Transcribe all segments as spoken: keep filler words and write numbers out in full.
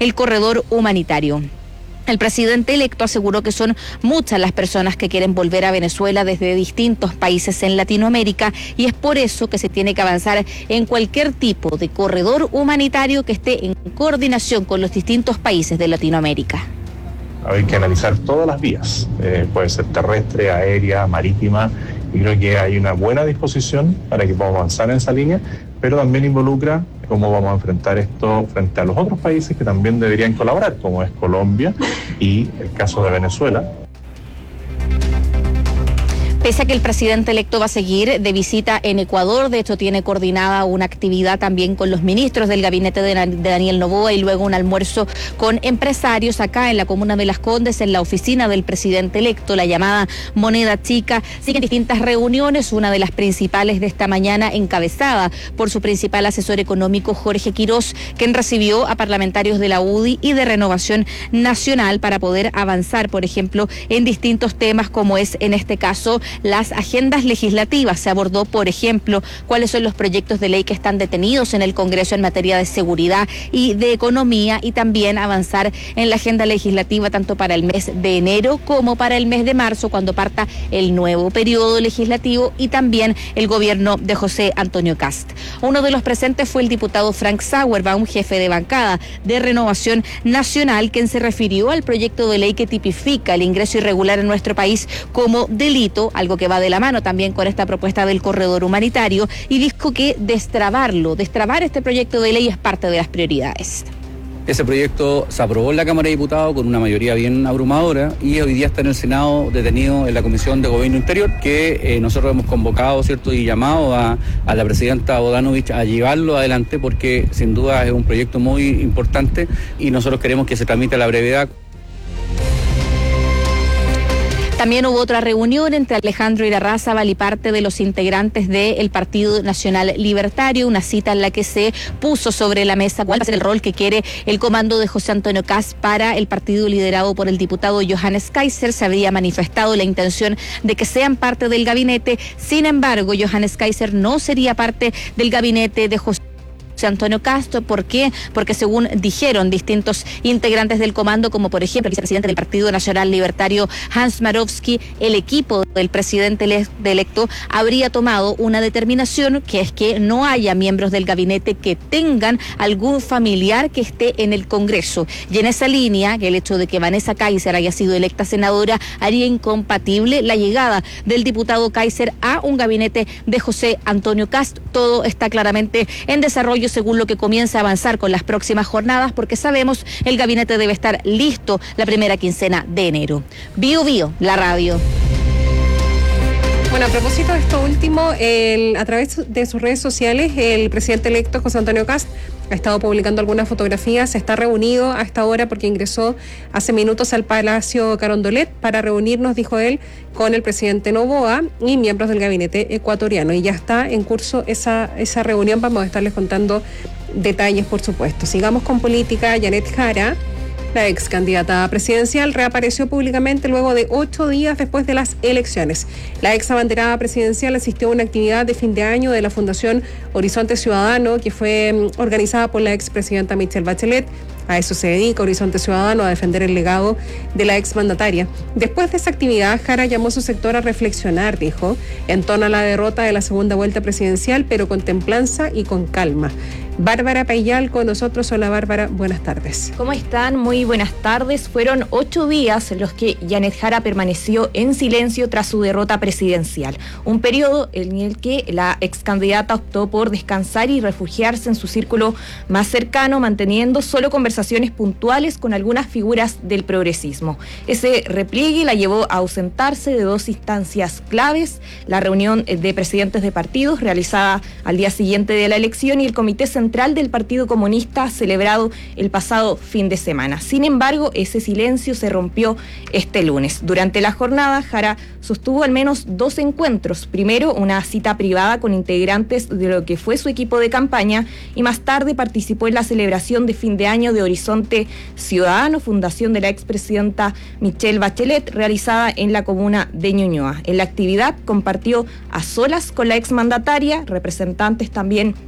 el corredor humanitario. El presidente electo aseguró que son muchas las personas que quieren volver a Venezuela desde distintos países en Latinoamérica y es por eso que se tiene que avanzar en cualquier tipo de corredor humanitario que esté en coordinación con los distintos países de Latinoamérica. Hay que analizar todas las vías, eh, puede ser terrestre, aérea, marítima, y creo que hay una buena disposición para que podamos avanzar en esa línea, pero también involucra cómo vamos a enfrentar esto frente a los otros países que también deberían colaborar, como es Colombia y el caso de Venezuela. Pese a que el presidente electo va a seguir de visita en Ecuador, de hecho tiene coordinada una actividad también con los ministros del gabinete de Daniel Noboa y luego un almuerzo con empresarios acá en la comuna de Las Condes, en la oficina del presidente electo, la llamada Moneda Chica. Siguen distintas reuniones, una de las principales de esta mañana encabezada por su principal asesor económico Jorge Quirós, quien recibió a parlamentarios de la U D I y de Renovación Nacional para poder avanzar, por ejemplo, en distintos temas como es en este caso las agendas legislativas. Se abordó, por ejemplo, cuáles son los proyectos de ley que están detenidos en el Congreso en materia de seguridad y de economía y también avanzar en la agenda legislativa tanto para el mes de enero como para el mes de marzo cuando parta el nuevo periodo legislativo y también el gobierno de José Antonio Kast. Uno de los presentes fue el diputado Frank Sauerbaum, jefe de bancada de Renovación Nacional, quien se refirió al proyecto de ley que tipifica el ingreso irregular en nuestro país como delito, algo que va de la mano también con esta propuesta del corredor humanitario, y dijo que destrabarlo, destrabar este proyecto de ley es parte de las prioridades. Ese proyecto se aprobó en la Cámara de Diputados con una mayoría bien abrumadora y hoy día está en el Senado detenido en la Comisión de Gobierno Interior, que eh, nosotros hemos convocado, ¿cierto?, y llamado a, a la presidenta Bodanovich a llevarlo adelante porque sin duda es un proyecto muy importante y nosotros queremos que se tramite a la brevedad. También hubo otra reunión entre Alejandro Irarrázaval y parte de los integrantes del Partido Nacional Libertario, una cita en la que se puso sobre la mesa cuál va a ser el rol que quiere el comando de José Antonio Kast para el partido liderado por el diputado Johannes Kaiser. Se había manifestado la intención de que sean parte del gabinete, sin embargo, Johannes Kaiser no sería parte del gabinete de José Antonio Kast. ¿Por qué? Porque según dijeron distintos integrantes del comando, como por ejemplo el vicepresidente del Partido Nacional Libertario Hans Marowski, el equipo del presidente electo habría tomado una determinación que es que no haya miembros del gabinete que tengan algún familiar que esté en el Congreso. Y en esa línea, que el hecho de que Vanessa Kaiser haya sido electa senadora haría incompatible la llegada del diputado Kaiser a un gabinete de José Antonio Kast. Todo está claramente en desarrollo según lo que comienza a avanzar con las próximas jornadas, porque sabemos el gabinete debe estar listo la primera quincena de enero. Bio Bio, la radio. Bueno, a propósito de esto último, el, a través de sus redes sociales, el presidente electo José Antonio Kast ha estado publicando algunas fotografías, está reunido a esta hora porque ingresó hace minutos al Palacio Carondelet para reunirnos, dijo él, con el presidente Noboa y miembros del gabinete ecuatoriano. Y ya está en curso esa, esa reunión, vamos a estarles contando detalles, por supuesto. Sigamos con política. Janet Jara, la ex candidata presidencial, reapareció públicamente luego de ocho días después de las elecciones. La ex abanderada presidencial asistió a una actividad de fin de año de la Fundación Horizonte Ciudadano, que fue organizada por la expresidenta Michelle Bachelet. A eso se dedica Horizonte Ciudadano, a defender el legado de la exmandataria. Después de esa actividad, Jara llamó a su sector a reflexionar, dijo, en torno a la derrota de la segunda vuelta presidencial, pero con templanza y con calma. Bárbara Payal con nosotros. Hola Bárbara, buenas tardes. ¿Cómo están? Muy buenas tardes. Fueron ocho días en los que Janet Jara permaneció en silencio tras su derrota presidencial. Un periodo en el que la ex candidata optó por descansar y refugiarse en su círculo más cercano, manteniendo solo conversaciones puntuales con algunas figuras del progresismo. Ese repliegue la llevó a ausentarse de dos instancias claves: la reunión de presidentes de partidos realizada al día siguiente de la elección y el Comité Central del Partido Comunista celebrado el pasado fin de semana. Sin embargo, ese silencio se rompió este lunes. Durante la jornada, Jara sostuvo al menos dos encuentros. Primero, una cita privada con integrantes de lo que fue su equipo de campaña, y más tarde participó en la celebración de fin de año de Horizonte Ciudadano, fundación de la expresidenta Michelle Bachelet, realizada en la comuna de Ñuñoa. En la actividad compartió a solas con la exmandataria, representantes también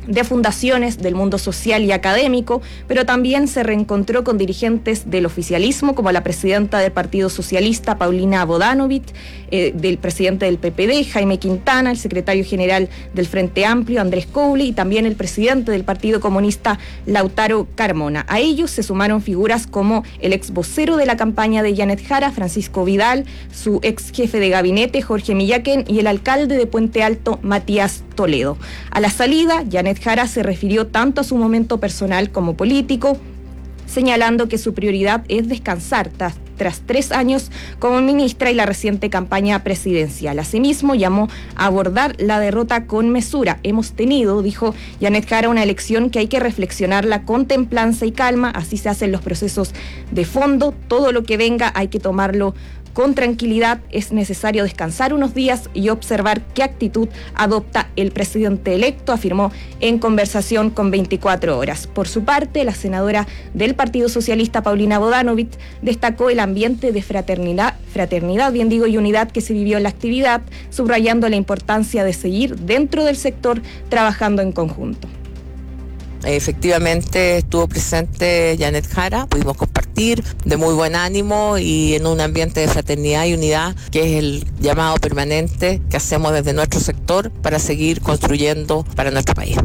de fundaciones, del mundo social y académico, pero también se reencontró con dirigentes del oficialismo, como la presidenta del Partido Socialista, Paulina Bodanovich, eh, del presidente del P P D, Jaime Quintana, el secretario general del Frente Amplio, Andrés Couli, y también el presidente del Partido Comunista, Lautaro Carmona. A ellos se sumaron figuras como el ex vocero de la campaña de Janet Jara, Francisco Vidal, su ex jefe de gabinete, Jorge Millaken, y el alcalde de Puente Alto, Matías Toledo. A la salida, Janet Jara se refirió tanto a su momento personal como político, señalando que su prioridad es descansar tras, tras tres años como ministra y la reciente campaña presidencial. Asimismo, llamó a abordar la derrota con mesura. Hemos tenido, dijo Janet Jara, una elección que hay que reflexionarla con templanza y calma. Así se hacen los procesos de fondo. Todo lo que venga hay que tomarlo con tranquilidad. Es necesario descansar unos días y observar qué actitud adopta el presidente electo, afirmó en conversación con veinticuatro horas. Por su parte, la senadora del Partido Socialista, Paulina Bodanovich, destacó el ambiente de fraternidad, fraternidad, bien digo, y unidad que se vivió en la actividad, subrayando la importancia de seguir dentro del sector trabajando en conjunto. Efectivamente estuvo presente Janet Jara, pudimos compartir de muy buen ánimo y en un ambiente de fraternidad y unidad, que es el llamado permanente que hacemos desde nuestro sector para seguir construyendo para nuestro país.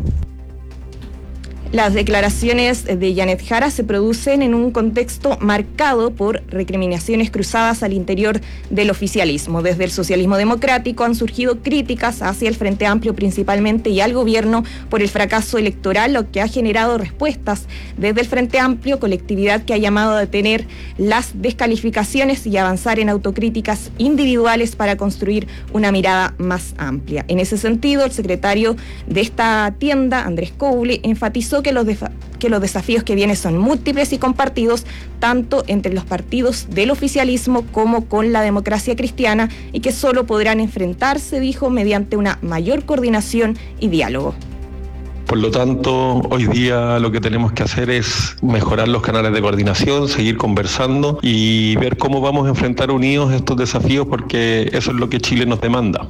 Las declaraciones de Janet Jara se producen en un contexto marcado por recriminaciones cruzadas al interior del oficialismo. Desde el socialismo democrático han surgido críticas hacia el Frente Amplio principalmente y al gobierno por el fracaso electoral, lo que ha generado respuestas desde el Frente Amplio, colectividad que ha llamado a detener las descalificaciones y avanzar en autocríticas individuales para construir una mirada más amplia. En ese sentido, el secretario de esta tienda, Andrés Couli, enfatizó que los, que los desafíos que vienen son múltiples y compartidos tanto entre los partidos del oficialismo como con la democracia cristiana y que solo podrán enfrentarse, dijo, mediante una mayor coordinación y diálogo. Por lo tanto, hoy día lo que tenemos que hacer es mejorar los canales de coordinación, seguir conversando y ver cómo vamos a enfrentar unidos estos desafíos, porque eso es lo que Chile nos demanda.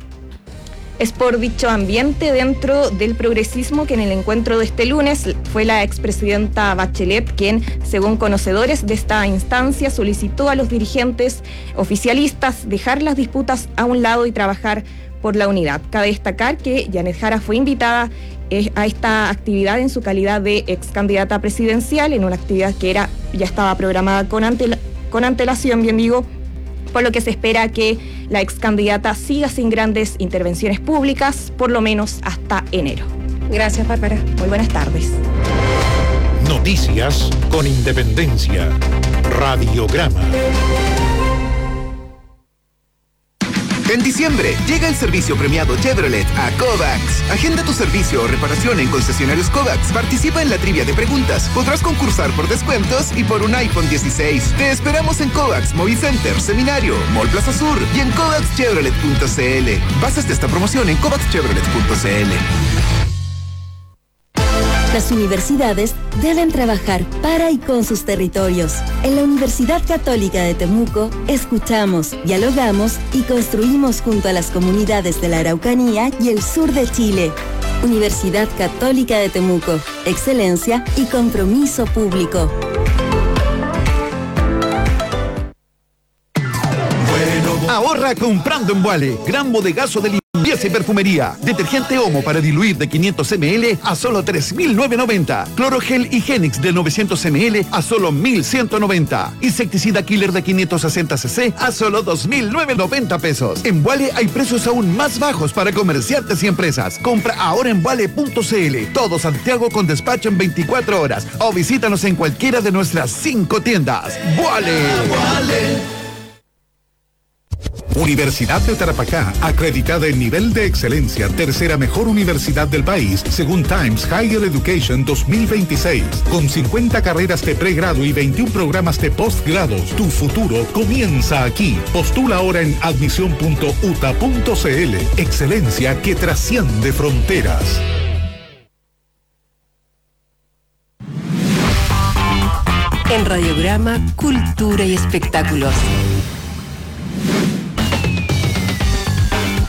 Es por dicho ambiente dentro del progresismo que en el encuentro de este lunes fue la expresidenta Bachelet quien, según conocedores de esta instancia, solicitó a los dirigentes oficialistas dejar las disputas a un lado y trabajar por la unidad. Cabe destacar que Janet Jara fue invitada eh, a esta actividad en su calidad de ex candidata presidencial, en una actividad que era ya estaba programada con, antel, con antelación, bien digo, por lo que se espera que la ex candidata siga sin grandes intervenciones públicas, por lo menos hasta enero. Gracias, Bárbara. Muy buenas tardes. Noticias con independencia. Radiograma. En diciembre, llega el servicio premiado Chevrolet a Kovacs. Agenda tu servicio o reparación en concesionarios Kovacs. Participa en la trivia de preguntas. Podrás concursar por descuentos y por un iPhone dieciséis. Te esperamos en Kovacs, Movicenter, Seminario, Mall Plaza Sur y en kovacs chevrolet punto c l. Bases de esta promoción en kovacs chevrolet punto c l. Las universidades deben trabajar para y con sus territorios. En la Universidad Católica de Temuco, escuchamos, dialogamos y construimos junto a las comunidades de la Araucanía y el sur de Chile. Universidad Católica de Temuco, excelencia y compromiso público. Ahorra comprando en Vuale. Gran bodegazo de limpieza y perfumería. Detergente Omo para diluir de quinientos mililitros a solo tres mil novecientos noventa. Clorogel Higienix de novecientos mililitros a solo mil ciento noventa. Insecticida Killer de quinientos sesenta centilitros a solo dos mil novecientos noventa pesos. En Vuale hay precios aún más bajos para comerciantes y empresas. Compra ahora en vuale punto c l. Todo Santiago con despacho en veinticuatro horas. O visítanos en cualquiera de nuestras cinco tiendas. ¡Vuale! ¡Vuale! Universidad de Tarapacá, acreditada en nivel de excelencia, tercera mejor universidad del país, según Times Higher Education dos mil veintiséis, con cincuenta carreras de pregrado y veintiún programas de postgrados. Tu futuro comienza aquí. Postula ahora en admisión punto u t a punto c l. Excelencia que trasciende fronteras. En Radiograma, Cultura y Espectáculos.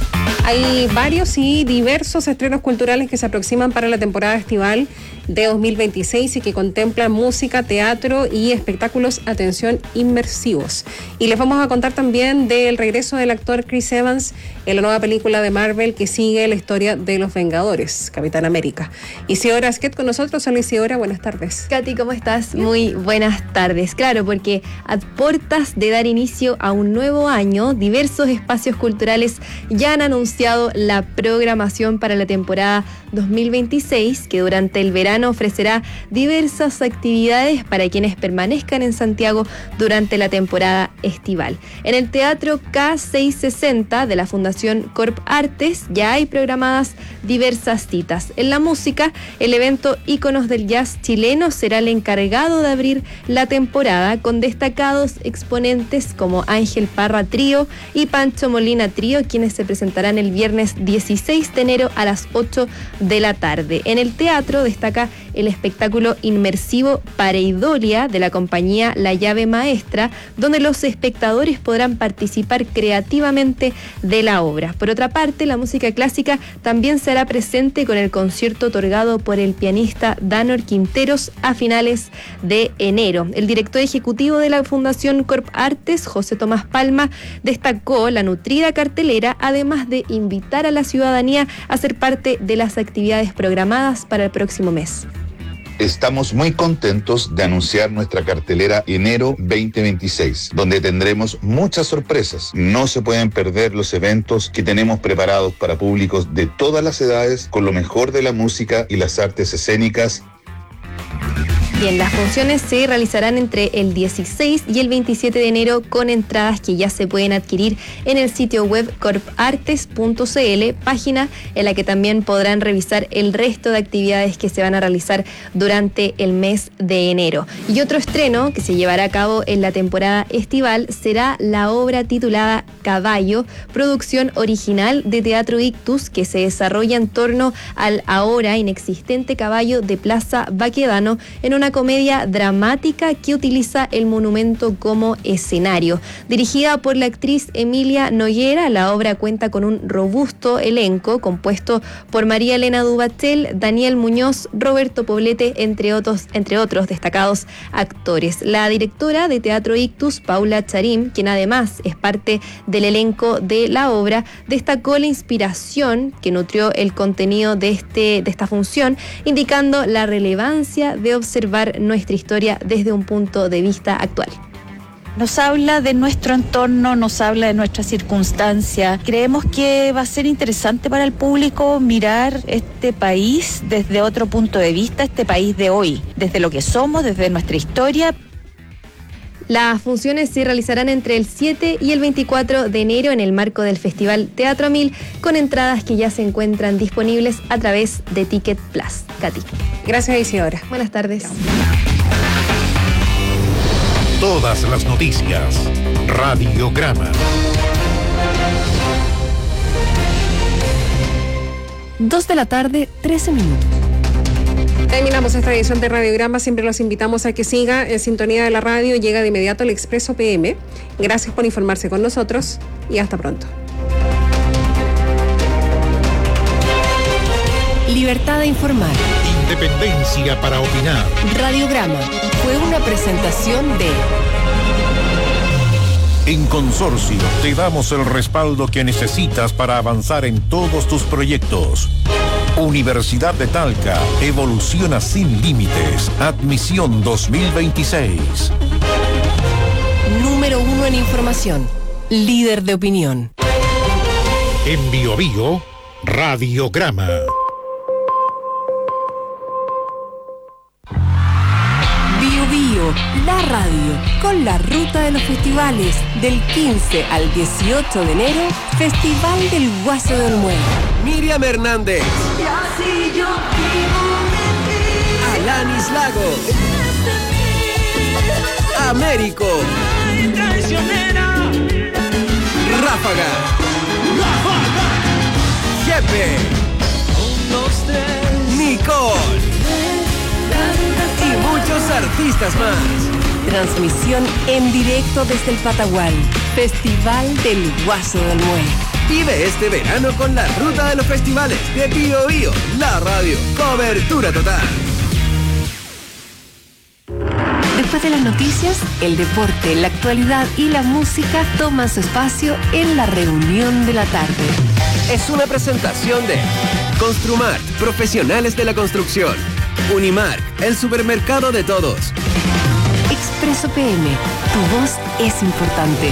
Hay varios y diversos estrenos culturales que se aproximan para la temporada estival de dos mil veintiséis y que contemplan música, teatro y espectáculos, atención, inmersivos. Y les vamos a contar también del regreso del actor Chris Evans en la nueva película de Marvel que sigue la historia de los Vengadores, Capitán América. Isidora Asquet con nosotros. Hola Isidora, buenas tardes. Katy, ¿cómo estás? Muy buenas tardes. Claro, porque a puertas de dar inicio a un nuevo año, diversos espacios culturales ya han anunciado la programación para la temporada dos mil veintiséis, que durante el verano ofrecerá diversas actividades para quienes permanezcan en Santiago durante la temporada estival. En el Teatro K seiscientos sesenta de la Fundación Corp Artes ya hay programadas diversas citas. En la música, el evento Íconos del Jazz Chileno será el encargado de abrir la temporada con destacados exponentes como Ángel Parra Trío y Pancho Molina Trío, quienes se presentarán el viernes dieciséis de enero a las ocho de la tarde. En el teatro destaca el espectáculo inmersivo Pareidolia de la compañía La Llave Maestra, donde los espectadores podrán participar creativamente de la obra. Por otra parte, la música clásica también será presente con el concierto otorgado por el pianista Danor Quinteros a finales de enero. El director ejecutivo de la Fundación Corp Artes, José Tomás Palma, destacó la nutrida cartelera, además de invitar a la ciudadanía a ser parte de las actividades programadas para el próximo mes. Estamos muy contentos de anunciar nuestra cartelera enero veinte veintiséis, donde tendremos muchas sorpresas. No se pueden perder los eventos que tenemos preparados para públicos de todas las edades, con lo mejor de la música y las artes escénicas. Bien, las funciones se realizarán entre el dieciséis y el veintisiete de enero con entradas que ya se pueden adquirir en el sitio web corp artes punto c l, página en la que también podrán revisar el resto de actividades que se van a realizar durante el mes de enero. Y otro estreno que se llevará a cabo en la temporada estival será la obra titulada Caballo, producción original de Teatro Ictus, que se desarrolla en torno al ahora inexistente caballo de Plaza Baquedano, en una comedia dramática que utiliza el monumento como escenario. Dirigida por la actriz Emilia Noguera, la obra cuenta con un robusto elenco compuesto por María Elena Dubachel, Daniel Muñoz, Roberto Poblete, entre otros, entre otros destacados actores. La directora de Teatro Ictus, Paula Charim, quien además es parte del elenco de la obra, destacó la inspiración que nutrió el contenido de, este, de esta función, indicando la relevancia de observar nuestra historia desde un punto de vista actual. Nos habla de nuestro entorno, nos habla de nuestra circunstancia. Creemos que va a ser interesante para el público mirar este país desde otro punto de vista, este país de hoy, desde lo que somos, desde nuestra historia. Las funciones se realizarán entre el siete y el veinticuatro de enero en el marco del Festival Teatro Mil, con entradas que ya se encuentran disponibles a través de Ticket Plus. Katy. Gracias, Isidora. Buenas tardes. Todas las noticias. Radiograma. Dos de la tarde, trece minutos. Terminamos esta edición de Radiograma. Siempre los invitamos a que siga en sintonía de la radio. Llega de inmediato el Expreso P M. Gracias por informarse con nosotros y hasta pronto. Libertad de informar. Independencia para opinar. Radiograma fue una presentación de... En Consorcio te damos el respaldo que necesitas para avanzar en todos tus proyectos. Universidad de Talca, evoluciona sin límites. Admisión dos mil veintiséis. Número uno en información. Líder de opinión. En Bio Bio, Radiograma. Bio Bio, la radio, con la ruta de los festivales. Del quince al dieciocho de enero, Festival del Guaso de Olmué. Miriam Hernández. Alanis Lagos. Américo. Ráfaga. Jepe. Nicole. Y muchos artistas más. Transmisión en directo desde el Patagual. Festival del Guaso de Olmué. Vive este verano con la ruta de los festivales de Bio Bio, la radio. Cobertura total. Después de las noticias, el deporte, la actualidad y la música toman su espacio en la reunión de la tarde. Es una presentación de Construmart, profesionales de la construcción. Unimark, el supermercado de todos. Expreso P M, tu voz es importante.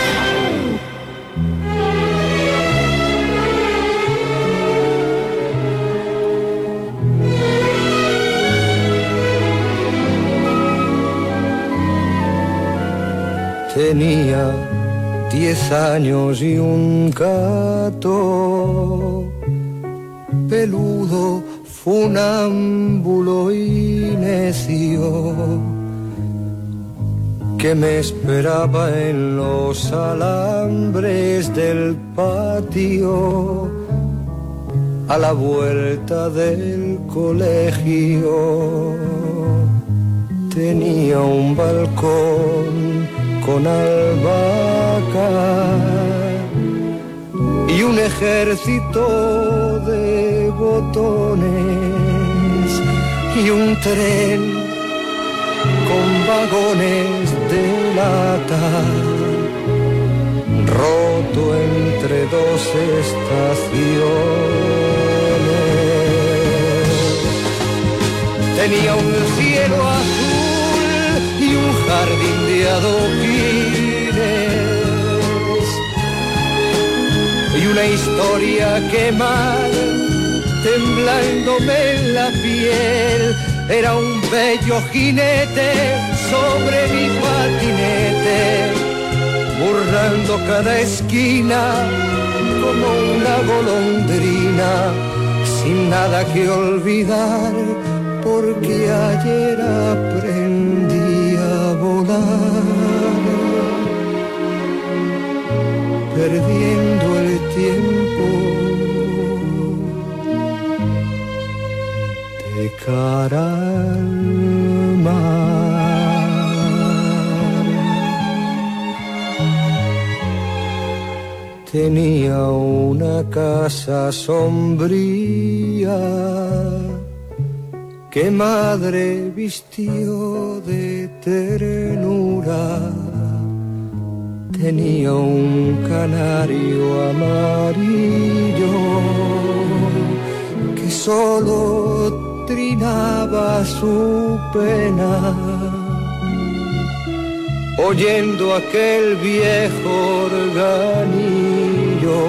Tenía diez años y un gato peludo, funámbulo y necio, que me esperaba en los alambres del patio a la vuelta del colegio. Tenía un balcón con albahaca y un ejército de botones y un tren con vagones de lata roto entre dos estaciones. Tenía un cielo azul y un jardín de adoquines y una historia que mal, temblándome en la piel, era un bello jinete sobre mi patinete, burlando cada esquina como una golondrina, sin nada que olvidar, porque ayer aprendí a volar, perdiendo el tiempo de cara al mar. Tenía una casa sombría que madre vistió de ternura. Tenía un canario amarillo que solo trinaba su pena, oyendo aquel viejo organillo.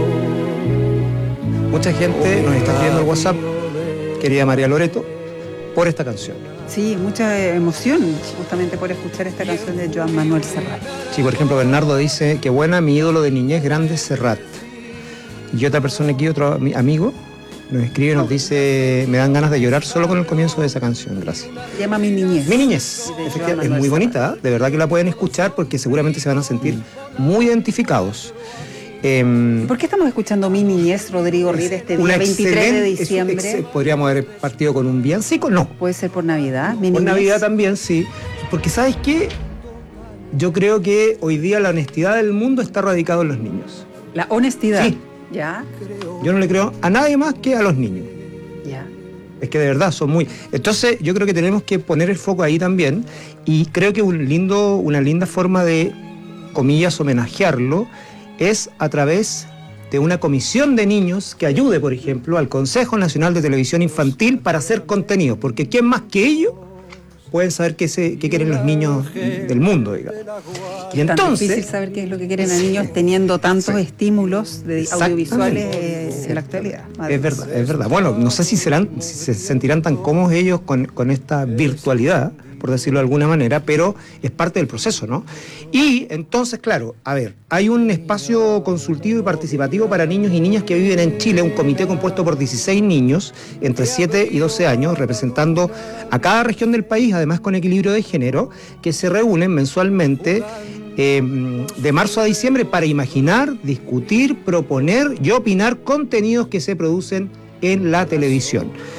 Mucha gente nos está escribiendo al WhatsApp, querida María Loreto, por esta canción. Sí, mucha emoción justamente por escuchar esta canción de Joan Manuel Serrat. Sí, por ejemplo, Bernardo dice, qué buena, mi ídolo de niñez grande Serrat. Y otra persona aquí, otro amigo, nos escribe y nos dice, me dan ganas de llorar solo con el comienzo de esa canción, gracias. Se llama Mi Niñez. Mi Niñez, es muy bonita, ¿eh? De verdad que la pueden escuchar porque seguramente se van a sentir mm. muy identificados. Eh, ¿Por qué estamos escuchando Mi Niñez, Rodrigo Rida, este día veintitrés de diciembre? Ex, podríamos haber partido con un villancico, no. Puede ser por Navidad. Mi por Navidad también, sí. Porque ¿sabes qué? Yo creo que hoy día la honestidad del mundo está radicada en los niños. ¿La honestidad? Sí. ¿Ya? Yo no le creo a nadie más que a los niños. Ya. Es que de verdad son muy... Entonces yo creo que tenemos que poner el foco ahí también y creo que un lindo, una linda forma de, comillas, homenajearlo es a través de una comisión de niños que ayude, por ejemplo, al Consejo Nacional de Televisión Infantil para hacer contenido, porque ¿quién más que ellos pueden saber qué, se, qué quieren los niños del mundo, digamos? Y entonces... Es difícil saber qué es lo que quieren los niños teniendo tantos sí. estímulos de audiovisuales eh, en la actualidad. Es verdad, es verdad. Bueno, no sé si, serán, si se sentirán tan cómodos ellos con, con esta virtualidad, por decirlo de alguna manera, pero es parte del proceso, ¿no? Y entonces, claro, a ver, hay un espacio consultivo y participativo para niños y niñas que viven en Chile, un comité compuesto por dieciséis niños entre siete y doce años, representando a cada región del país, además con equilibrio de género, que se reúnen mensualmente eh, de marzo a diciembre para imaginar, discutir, proponer y opinar contenidos que se producen en la televisión.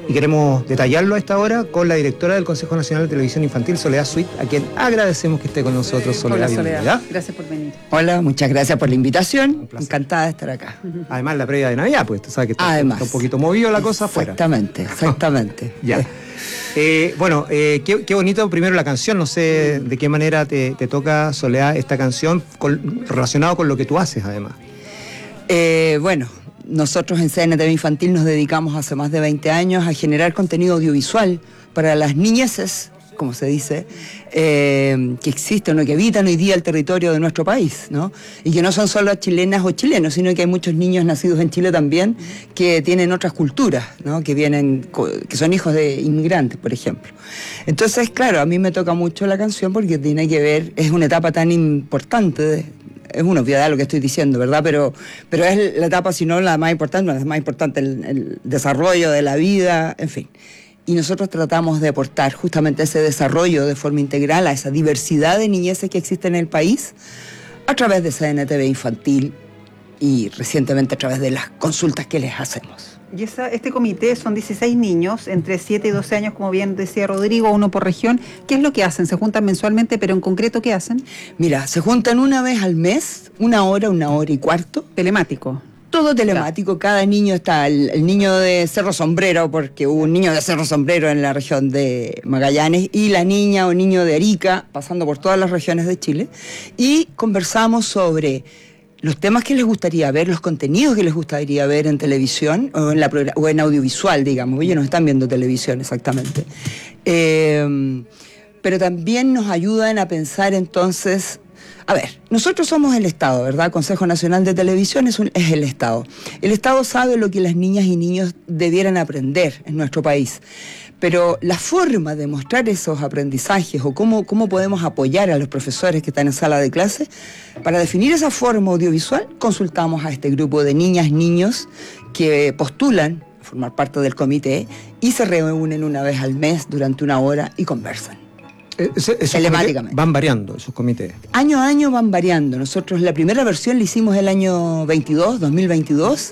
y queremos detallarlo a esta hora con la directora del Consejo Nacional de Televisión Infantil, Soledad Sweet, a quien agradecemos que esté con nosotros. Soledad, Hola, Soledad. bienvenida. Gracias por venir. Hola, muchas gracias por la invitación. Encantada de estar acá. Además, la previa de Navidad, pues tú sabes que está, está un poquito movido la cosa afuera. Exactamente, exactamente. Ya. Eh, bueno, eh, qué, qué bonito primero la canción, no sé de qué manera te, te toca, Soledad, esta canción con, relacionado con lo que tú haces además. Eh, bueno, nosotros en C N T V Infantil nos dedicamos hace más de veinte años a generar contenido audiovisual para las niñeces, como se dice, eh, que existen o que habitan hoy día el territorio de nuestro país, ¿no? Y que no son solo chilenas o chilenos, sino que hay muchos niños nacidos en Chile también que tienen otras culturas, ¿no? Que vienen, que son hijos de inmigrantes, por ejemplo. Entonces, claro, a mí me toca mucho la canción porque tiene que ver, es una etapa tan importante de, es una obviedad lo que estoy diciendo, ¿verdad? Pero, pero es la etapa, si no la más importante, la más importante, el, el desarrollo de la vida, en fin. Y nosotros tratamos de aportar justamente ese desarrollo de forma integral a esa diversidad de niñeces que existe en el país a través de C N T V Infantil y recientemente a través de las consultas que les hacemos. Y esa, este comité son dieciséis niños entre siete y doce años, como bien decía Rodrigo, uno por región. ¿Qué es lo que hacen? ¿Se juntan mensualmente, pero en concreto qué hacen? Mira, se juntan una vez al mes, una hora, una hora y cuarto. Telemático. Todo telemático, cada niño está, el, el niño de Cerro Sombrero, porque hubo un niño de Cerro Sombrero en la región de Magallanes, y la niña o niño de Arica, pasando por todas las regiones de Chile, y conversamos sobre los temas que les gustaría ver, los contenidos que les gustaría ver en televisión o en, la, o en audiovisual, digamos. Ellos no están viendo televisión exactamente. Eh, pero también nos ayudan a pensar entonces... A ver, nosotros somos el Estado, ¿verdad? Consejo Nacional de Televisión es, un, es el Estado. El Estado sabe lo que las niñas y niños debieran aprender en nuestro país. Pero la forma de mostrar esos aprendizajes o cómo, cómo podemos apoyar a los profesores que están en sala de clase, para definir esa forma audiovisual, consultamos a este grupo de niñas y niños que postulan a formar parte del comité y se reúnen una vez al mes durante una hora y conversan. Ese, telemáticamente. Van variando esos comités. Año a año van variando. Nosotros la primera versión la hicimos el año veintidós, dos mil veintidós,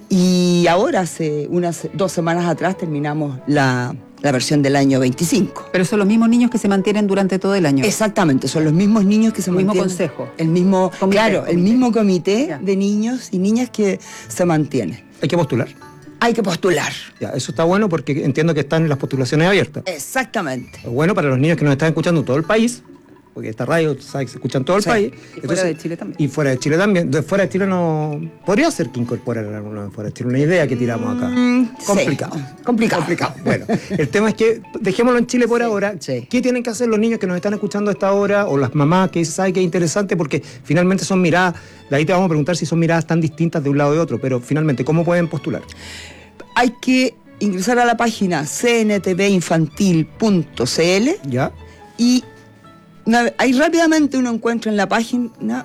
y ahora hace unas dos semanas atrás terminamos la, la versión del año veinticinco. Pero son los mismos niños que se mantienen durante todo el año. Exactamente, son los mismos niños que se el mantienen. El mismo consejo. El mismo, comité, claro, comité. el mismo comité ya. de niños y niñas que se mantiene. Hay que postular. Hay que postular. Ya, eso está bueno porque entiendo que están las postulaciones abiertas. Exactamente. Es bueno para los niños que nos están escuchando en todo el país, porque esta radio, sabes, que se escucha en todo el sí. país. Y fuera de Chile también. Y fuera de Chile también. De fuera de Chile no... Podría ser que incorporaran alguno de fuera de Chile. Una idea que tiramos acá. Mm, complicado. Sí. Complicado. Complicado. Bueno, el tema es que dejémoslo en Chile por sí. ahora. Sí. ¿Qué tienen que hacer los niños que nos están escuchando a esta hora? O las mamás que saben que es interesante porque finalmente son miradas... De ahí te vamos a preguntar si son miradas tan distintas de un lado y de otro. Pero finalmente, ¿cómo pueden postular? Hay que ingresar a la página c n t v infantil punto c l ¿ya? Y una, ahí rápidamente uno encuentra en la página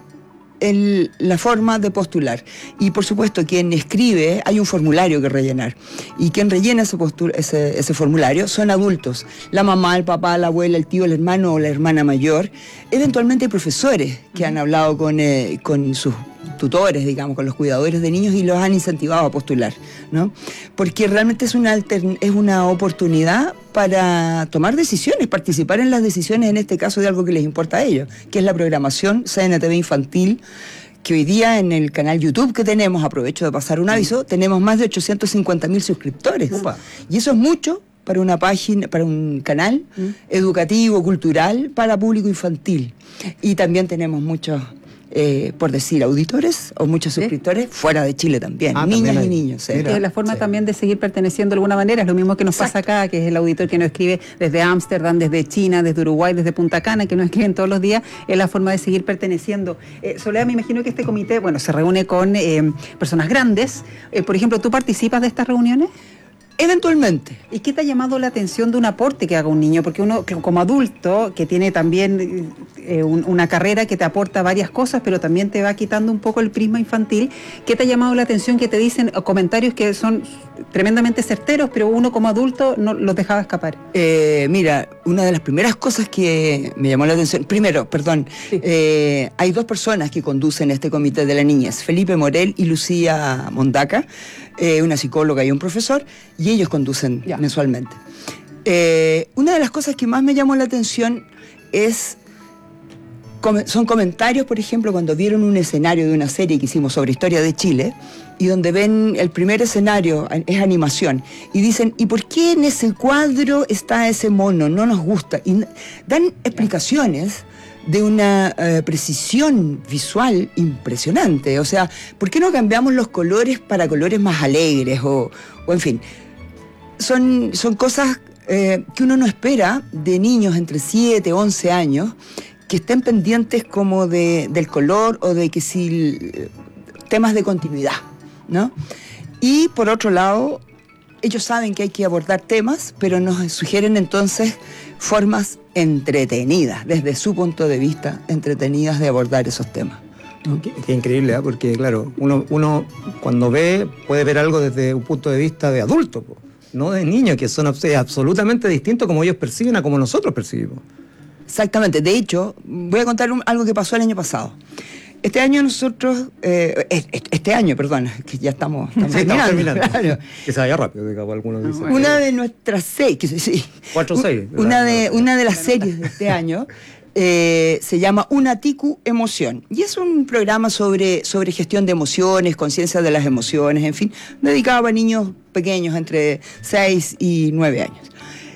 el, la forma de postular. Y por supuesto, quien escribe, hay un formulario que rellenar. Y quien rellena ese, postul, ese, ese formulario son adultos. La mamá, el papá, la abuela, el tío, el hermano o la hermana mayor. Eventualmente hay profesores que han hablado con, eh, con sus tutores, digamos, con los cuidadores de niños y los han incentivado a postular, ¿no? Porque realmente es una, altern- es una oportunidad para tomar decisiones, participar en las decisiones, en este caso de algo que les importa a ellos, que es la programación C N T V Infantil, que hoy día en el canal YouTube que tenemos, aprovecho de pasar un aviso, mm. tenemos más de ochocientos cincuenta mil suscriptores. Upa. Y eso es mucho para una página, para un canal mm. educativo, cultural, para público infantil. Y también tenemos muchos... Eh, por decir, auditores o muchos ¿sí? suscriptores fuera de Chile también, ah, niñas también y niños. ¿sí? Es la forma sí. también de seguir perteneciendo de alguna manera, es lo mismo que nos Exacto. pasa acá, que es el auditor que nos escribe desde Ámsterdam, desde China, desde Uruguay, desde Punta Cana, que nos escriben todos los días, es la forma de seguir perteneciendo. Eh, Soledad, me imagino que este comité, bueno, se reúne con eh, personas grandes, eh, por ejemplo, ¿tú participas de estas reuniones? Eventualmente. ¿Y qué te ha llamado la atención de un aporte que haga un niño? Porque uno, como adulto, que tiene también eh, un, una carrera que te aporta varias cosas, pero también te va quitando un poco el prisma infantil. ¿Qué te ha llamado la atención que te dicen o comentarios que son tremendamente certeros, pero uno como adulto no los dejaba escapar? Eh, mira, una de las primeras cosas que me llamó la atención, primero, perdón, sí. eh, hay dos personas que conducen este comité de la niñez, Felipe Morel y Lucía Mondaca, eh, una psicóloga y un profesor, y ellos conducen ya. mensualmente. Eh, una de las cosas que más me llamó la atención es, son comentarios, por ejemplo, cuando vieron un escenario de una serie que hicimos sobre historia de Chile, y donde ven el primer escenario, es animación, y dicen, ¿y por qué en ese cuadro está ese mono? No nos gusta. Y dan explicaciones de una uh, precisión visual impresionante. O sea, ¿por qué no cambiamos los colores para colores más alegres? O, o en fin, son, son cosas eh, que uno no espera de niños entre siete, once años, que estén pendientes como de, del color o de que si temas de continuidad, ¿no? Y por otro lado, ellos saben que hay que abordar temas, pero nos sugieren entonces formas entretenidas, desde su punto de vista, entretenidas de abordar esos temas. ¿No? Qué, qué increíble, ¿eh? Porque claro, uno, uno cuando ve, puede ver algo desde un punto de vista de adulto, po, no de niños, que son absolutamente distintos como ellos perciben a como nosotros percibimos. Exactamente. De hecho, voy a contar un, algo que pasó el año pasado. Este año nosotros, eh, este año, perdón, que ya estamos, estamos sí, terminando. Estamos terminando. Claro. Que se vaya rápido, digamos, algunos dicen. Una de nuestras seis, que, sí, Cuatro o seis. Una de, una de las series de este año eh, se llama Una Ticu Emoción. Y es un programa sobre, sobre gestión de emociones, conciencia de las emociones, en fin, dedicado a niños pequeños entre seis y nueve años.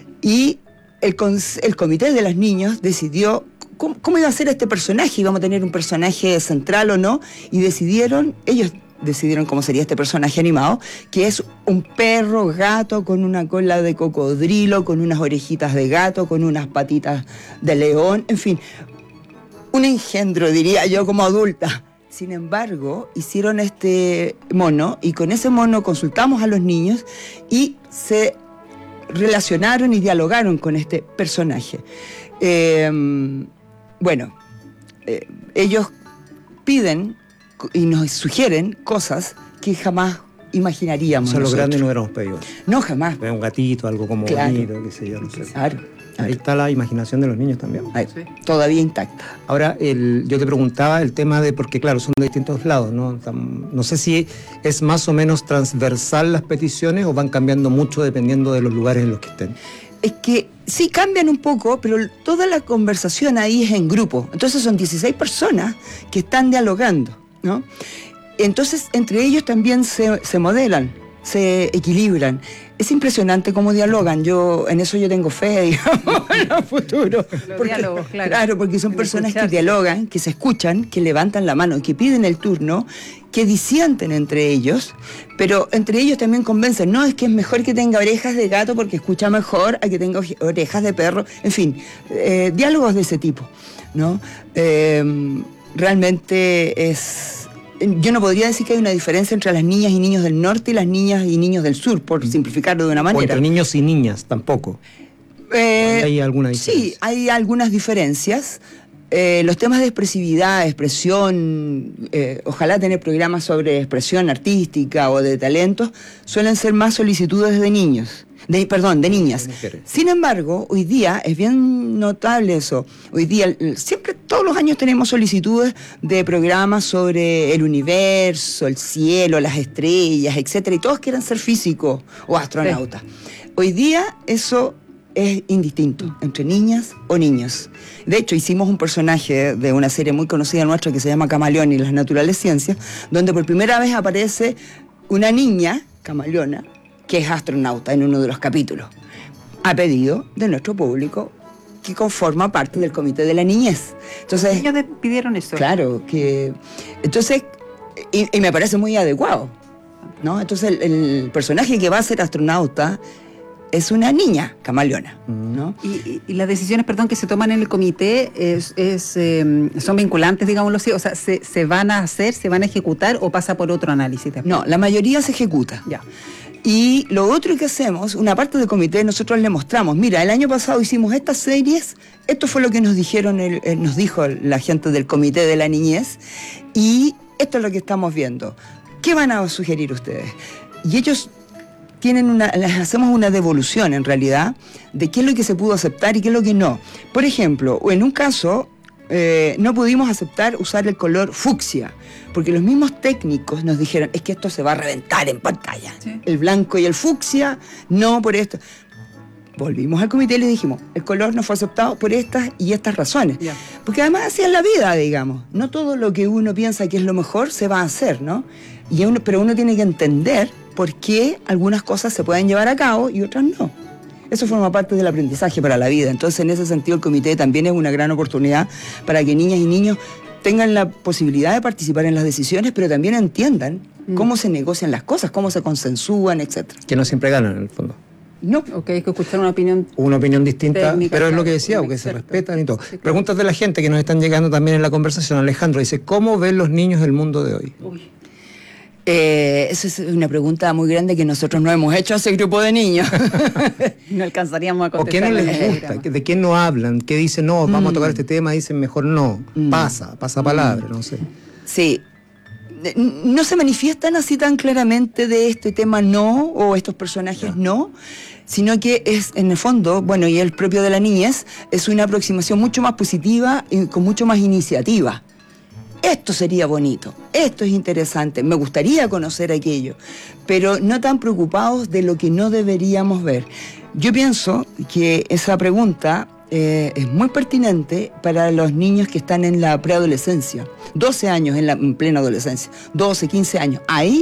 Y el, el comité de los niños decidió ¿Cómo, ¿Cómo iba a ser este personaje? ¿Íbamos a tener un personaje central o no? Y decidieron, ellos decidieron cómo sería este personaje animado, que es un perro gato con una cola de cocodrilo, con unas orejitas de gato, con unas patitas de león, en fin, un engendro, diría yo, como adulta. Sin embargo, hicieron este mono y con ese mono consultamos a los niños y se relacionaron y dialogaron con este personaje. Eh, Bueno, eh, ellos piden y nos sugieren cosas que jamás imaginaríamos. O sea, los nosotros. grandes no hubiéramos pedido. No, jamás. Un gatito, algo como claro. bonito, qué sé yo, no sé. Claro. Ahí está la imaginación de los niños también. Ahí, sí. Todavía intacta. Ahora, el, yo te preguntaba el tema de, porque claro, son de distintos lados, ¿no? No sé si es más o menos transversal las peticiones o van cambiando mucho dependiendo de los lugares en los que estén. Es que sí cambian un poco, pero toda la conversación ahí es en grupo. Entonces son dieciséis personas que están dialogando, ¿no? Entonces entre ellos también se, se modelan, se equilibran. Es impresionante cómo dialogan. Yo en eso yo tengo fe, digamos, en el futuro. Los porque, diálogos, claro. Claro, porque son personas que dialogan, que se escuchan, que levantan la mano, que piden el turno, que disienten entre ellos, pero entre ellos también convencen, no, es que es mejor que tenga orejas de gato porque escucha mejor a que tenga orejas de perro. En fin, eh, diálogos de ese tipo, ¿no? Eh, realmente es... Yo no podría decir que hay una diferencia entre las niñas y niños del norte y las niñas y niños del sur, por simplificarlo de una manera. O entre niños y niñas, tampoco. Eh, ¿Hay alguna diferencia? Sí, hay algunas diferencias. Eh, los temas de expresividad, expresión, eh, ojalá tener programas sobre expresión artística o de talentos, suelen ser más solicitudes de niños. De, perdón, de niñas. Sin embargo, hoy día es bien notable eso. Hoy día, siempre, todos los años tenemos solicitudes de programas sobre el universo, el cielo, las estrellas, etcétera, y todos quieren ser físicos o astronautas. Sí. Hoy día eso es indistinto entre niñas o niños. De hecho, hicimos un personaje de una serie muy conocida nuestra que se llama Camaleón y las Naturales Ciencias, donde por primera vez aparece una niña, Camaleona, que es astronauta en uno de los capítulos, a pedido de nuestro público que conforma parte del Comité de la Niñez. Entonces, ellos pidieron eso. Claro, que entonces, y, y me parece muy adecuado, ¿no? Entonces el, el personaje que va a ser astronauta es una niña camaleona, ¿no? Y, y, y las decisiones, perdón, que se toman en el comité es, es, eh, son vinculantes, digámoslo así, o sea, ¿se, ¿se van a hacer, se van a ejecutar o pasa por otro análisis después? No, la mayoría se ejecuta. Ya. Y lo otro que hacemos, una parte del comité, nosotros le mostramos, mira, el año pasado hicimos estas series, esto fue lo que nos dijeron, el, el, nos dijo la gente del comité de la niñez, y esto es lo que estamos viendo. ¿Qué van a sugerir ustedes? Y ellos tienen una, les hacemos una devolución en realidad de qué es lo que se pudo aceptar y qué es lo que no. Por ejemplo, en un caso eh, no pudimos aceptar usar el color fucsia, porque los mismos técnicos nos dijeron, es que esto se va a reventar en pantalla. ¿Sí? El blanco y el fucsia, no por esto. Volvimos al comité y les dijimos, el color no fue aceptado por estas y estas razones. Yeah. Porque además así es la vida, digamos. No todo lo que uno piensa que es lo mejor se va a hacer, ¿no? Y uno, pero uno tiene que entender por qué algunas cosas se pueden llevar a cabo y otras no. Eso forma parte del aprendizaje para la vida. Entonces, en ese sentido, el comité también es una gran oportunidad para que niñas y niños tengan la posibilidad de participar en las decisiones, pero también entiendan mm. cómo se negocian las cosas, cómo se consensúan, etcétera. Que no siempre ganan, en el fondo. No. Ok, hay que escuchar una opinión Una opinión distinta, técnica, pero es lo que decía, porque se respetan y todo. Sí, claro. Preguntas de la gente que nos están llegando también en la conversación. Alejandro dice, ¿cómo ven los niños el mundo de hoy? Uy. Eh, esa es una pregunta muy grande que nosotros no hemos hecho a ese grupo de niños. No alcanzaríamos a contestar. ¿O qué no les gusta? ¿De qué no hablan? ¿Qué dicen? No, vamos mm. a tocar este tema, dicen mejor no. Mm. Pasa, pasa palabra, no sé. Sí. No se manifiestan así tan claramente de este tema no, o estos personajes no. no, sino que es, en el fondo, bueno, y el propio de la niñez, es una aproximación mucho más positiva y con mucho más iniciativa. Esto sería bonito, esto es interesante, me gustaría conocer aquello, pero no tan preocupados de lo que no deberíamos ver. Yo pienso que esa pregunta eh, es muy pertinente para los niños que están en la preadolescencia, doce años en la en plena adolescencia, doce, quince años. Ahí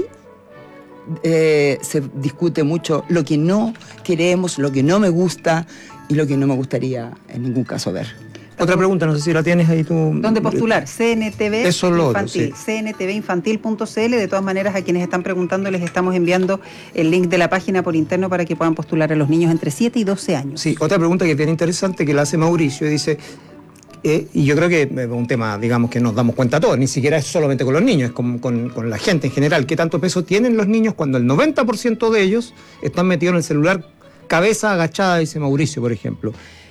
eh, se discute mucho lo que no queremos, lo que no me gusta y lo que no me gustaría en ningún caso ver. Otra pregunta, no sé si la tienes ahí tú. ¿Dónde postular? C N T V Eso lo Infantil, sí. C N T V infantil punto c l. De todas maneras, a quienes están preguntando les estamos enviando el link de la página por interno para que puedan postular a los niños entre siete y doce años. Sí, otra pregunta que es bien interesante que la hace Mauricio, dice, eh, y yo creo que es un tema, digamos, que nos damos cuenta todos, ni siquiera es solamente con los niños, es con, con, con la gente en general. ¿Qué tanto peso tienen los niños cuando el noventa por ciento de ellos están metidos en el celular, cabeza agachada, dice Mauricio, por ejemplo?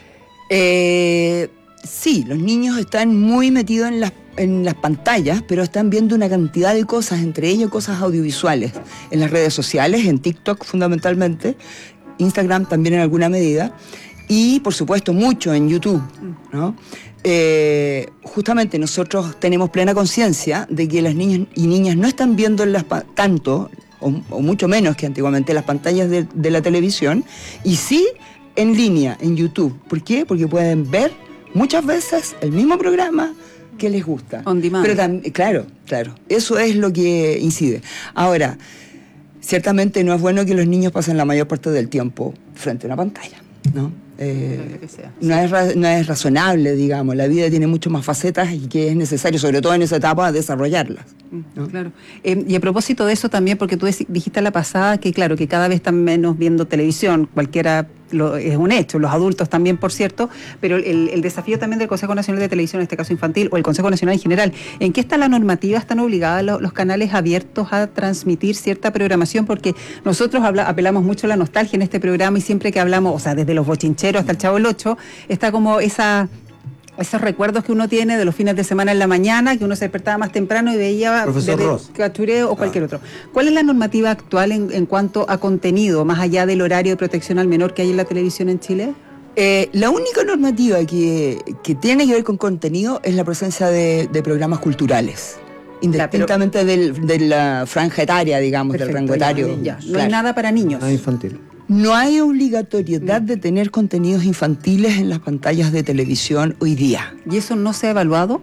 Eh... Sí, los niños están muy metidos en las, en las pantallas, pero están viendo una cantidad de cosas, entre ellos cosas audiovisuales, en las redes sociales, en TikTok fundamentalmente, Instagram también en alguna medida, y por supuesto mucho en YouTube, ¿no? Eh, justamente nosotros tenemos plena conciencia de que los niños y niñas no están viendo en las tanto, o, o mucho menos que antiguamente, las pantallas de, de la televisión, y sí en línea, en YouTube. ¿Por qué? Porque pueden ver muchas veces el mismo programa que les gusta. On demand. Pero también, claro, claro, eso es lo que incide. Ahora, ciertamente no es bueno que los niños pasen la mayor parte del tiempo frente a una pantalla, ¿no? Eh, que sea. No, es, no es razonable, digamos. La vida tiene mucho más facetas y que es necesario, sobre todo en esa etapa, desarrollarlas, ¿no? Claro. Eh, y a propósito de eso también, porque tú dijiste la pasada que, claro, que cada vez están menos viendo televisión, cualquiera lo, es un hecho, los adultos también, por cierto, pero el, el desafío también del Consejo Nacional de Televisión, en este caso infantil, o el Consejo Nacional en general, ¿en qué está la normativa? ¿Están obligados los, los canales abiertos a transmitir cierta programación? Porque nosotros habla, apelamos mucho a la nostalgia en este programa y siempre que hablamos, o sea, desde los bochincheros hasta el Chavo el Ocho, está como esa... esos recuerdos que uno tiene de los fines de semana en la mañana, que uno se despertaba más temprano y veía Cachureo o cualquier ah. otro. ¿Cuál es la normativa actual en, en cuanto a contenido, más allá del horario de protección al menor que hay en la televisión en Chile? Eh, la única normativa que, que tiene que ver con contenido es la presencia de, de programas culturales, indistintamente ya, pero, del, de la franja etaria, digamos, perfecto, del rango etario. Ya, ya. No hay nada para niños. Nada infantil. No hay obligatoriedad de tener contenidos infantiles en las pantallas de televisión hoy día. ¿Y eso no se ha evaluado?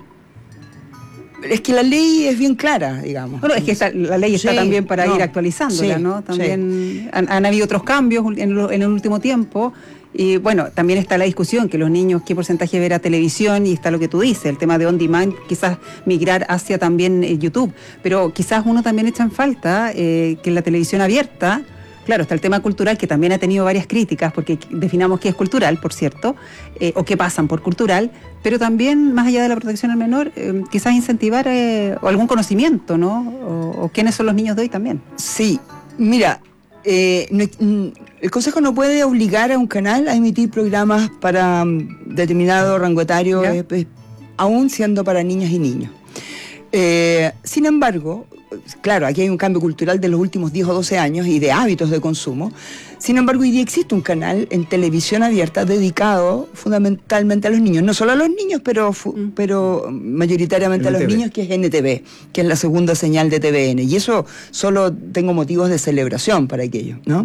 Es que la ley es bien clara, digamos. Bueno, es que esta, la ley está sí, también para no, ir actualizándola, sí, ¿no? También sí. han, han habido otros cambios en, lo, en el último tiempo. Y bueno, también está la discusión que los niños, qué porcentaje verá televisión, y está lo que tú dices, el tema de on demand, quizás migrar hacia también eh, YouTube. Pero quizás uno también echa en falta eh, que la televisión abierta. Claro, está el tema cultural, que también ha tenido varias críticas, porque definamos qué es cultural, por cierto, eh, o qué pasan por cultural, pero también, más allá de la protección al menor, eh, quizás incentivar eh, o algún conocimiento, ¿no? O, o quiénes son los niños de hoy también. Sí, mira, Eh, no, el Consejo no puede obligar a un canal a emitir programas para um, determinado rango etario, eh, pues, aún siendo para niñas y niños. Eh, sin embargo, claro, aquí hay un cambio cultural de los últimos diez o doce años y de hábitos de consumo. Sin embargo, hoy día existe un canal en televisión abierta dedicado fundamentalmente a los niños. No solo a los niños, pero, mm. pero mayoritariamente a los niños, que es N T V, que es la segunda señal de T V N. Y eso solo tengo motivos de celebración para aquello, ¿no?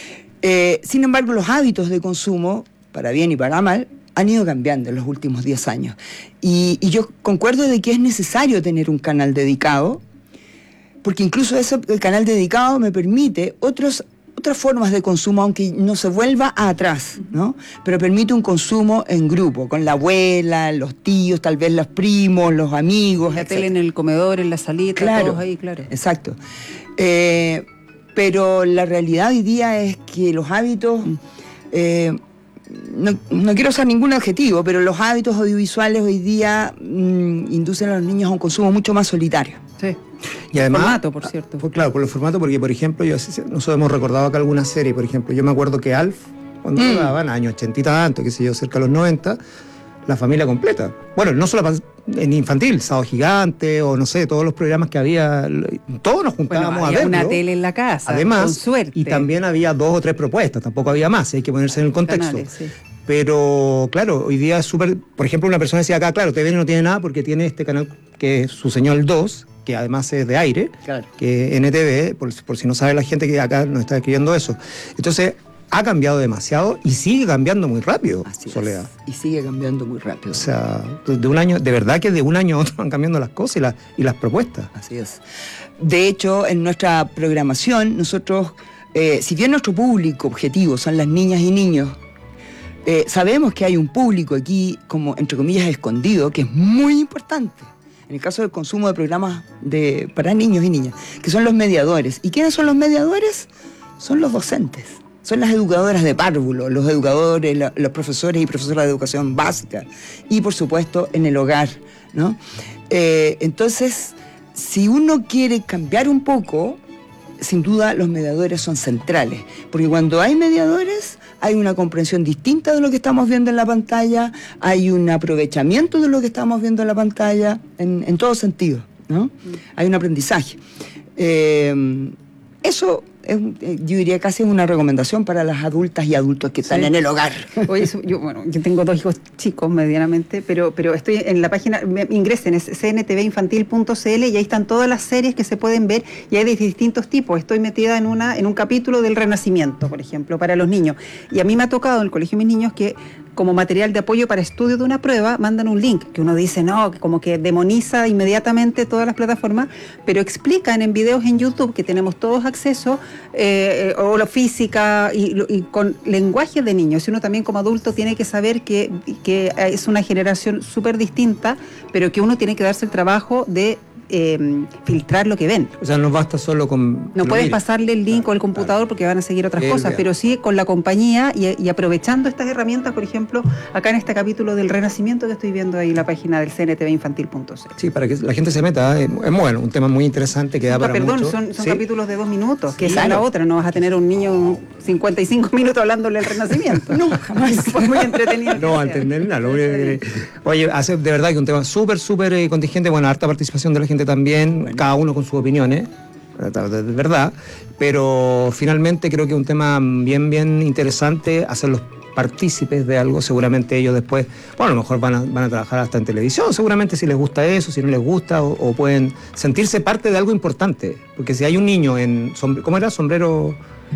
Eh, sin embargo, los hábitos de consumo, para bien y para mal, han ido cambiando en los últimos diez años. Y, y yo concuerdo de que es necesario tener un canal dedicado, porque incluso ese el canal dedicado me permite otros, otras formas de consumo, aunque no se vuelva atrás, ¿no? Pero permite un consumo en grupo, con la abuela, los tíos, tal vez los primos, los amigos. La tele en el comedor, en la salita, claro, todos ahí, claro. Exacto. Eh, pero la realidad hoy día es que los hábitos... Eh, No, no quiero usar ningún adjetivo, pero los hábitos audiovisuales hoy día mmm, inducen a los niños a un consumo mucho más solitario. Sí. Y además, el formato, por cierto. Pues claro, por el formato, porque por ejemplo, yo, nosotros hemos recordado acá alguna serie, por ejemplo, yo me acuerdo que Alf, cuando mm. daban años ochenta y tanto, qué sé yo, cerca de los noventa, la familia completa. Bueno, no solo en infantil, Sábado Gigante, o no sé, todos los programas que había, todos nos juntábamos bueno, a verlo. Una tele en la casa, además, con suerte. Y también había dos o tres propuestas, tampoco había más, hay que ponerse en el contexto. Canales, sí. Pero claro, hoy día es súper, por ejemplo, una persona decía acá, claro, T V N no tiene nada porque tiene este canal que es su señal dos, que además es de aire, claro. Que N T V, por, por si no sabe la gente que acá nos está escribiendo eso. Entonces, ha cambiado demasiado y sigue cambiando muy rápido, Así Soledad. Es. Y sigue cambiando muy rápido. O sea, de un año, de verdad que de un año a otro van cambiando las cosas y, la, y las propuestas. Así es. De hecho, en nuestra programación, nosotros, eh, si bien nuestro público objetivo son las niñas y niños, eh, sabemos que hay un público aquí, como entre comillas, escondido, que es muy importante. En el caso del consumo de programas de, para niños y niñas, que son los mediadores. ¿Y quiénes son los mediadores? Son los docentes. Son las educadoras de párvulo, los educadores, la, los profesores y profesoras de educación básica. Y, por supuesto, en el hogar, ¿no? Eh, entonces, si uno quiere cambiar un poco, sin duda los mediadores son centrales. Porque cuando hay mediadores, hay una comprensión distinta de lo que estamos viendo en la pantalla, hay un aprovechamiento de lo que estamos viendo en la pantalla, en, en todo sentido, ¿no? Mm. Hay un aprendizaje. Eh, eso... Es, yo diría casi es una recomendación para las adultas y adultos que están sí. en el hogar. Oye, yo, bueno, yo tengo dos hijos chicos medianamente, pero, pero estoy en la página, me, ingresen, es c n t v infantil punto c l y ahí están todas las series que se pueden ver y hay de distintos tipos. Estoy metida en una en un capítulo del Renacimiento, por ejemplo, para los niños. Y a mí me ha tocado en el colegio de mis niños que como material de apoyo para estudio de una prueba, mandan un link, que uno dice, no, como que demoniza inmediatamente todas las plataformas, pero explican en videos en YouTube que tenemos todos acceso, eh, o la física, y, y con lenguaje de niños. Y uno también como adulto tiene que saber que, que es una generación súper distinta, pero que uno tiene que darse el trabajo de Eh, filtrar lo que ven. O sea, no basta solo con... No puedes pasarle el link o el computador porque van a seguir otras el, cosas, pero sí con la compañía y, y aprovechando estas herramientas, por ejemplo, acá en este capítulo del Renacimiento que estoy viendo ahí en la página del c n t v infantil punto c l. Sí, para que la gente se meta, es bueno, un tema muy interesante que da para Perdón, mucho. son, son ¿Sí? capítulos de dos minutos, que sí, esa es claro. la otra, no vas a tener un niño cincuenta y cinco minutos hablándole del Renacimiento. No, jamás. Fue muy entretenido. No va a entender nada. Lo único que... Oye, hace de verdad que un tema súper, súper eh, contingente, bueno, harta participación de la gente también, bueno. Cada uno con sus opiniones, de verdad, pero finalmente creo que es un tema bien, bien interesante hacerlos partícipes de algo. Seguramente ellos después, bueno, a lo mejor van a, van a trabajar hasta en televisión, seguramente si les gusta eso, si no les gusta, o, o pueden sentirse parte de algo importante, porque si hay un niño en, ¿cómo era? Sombrero...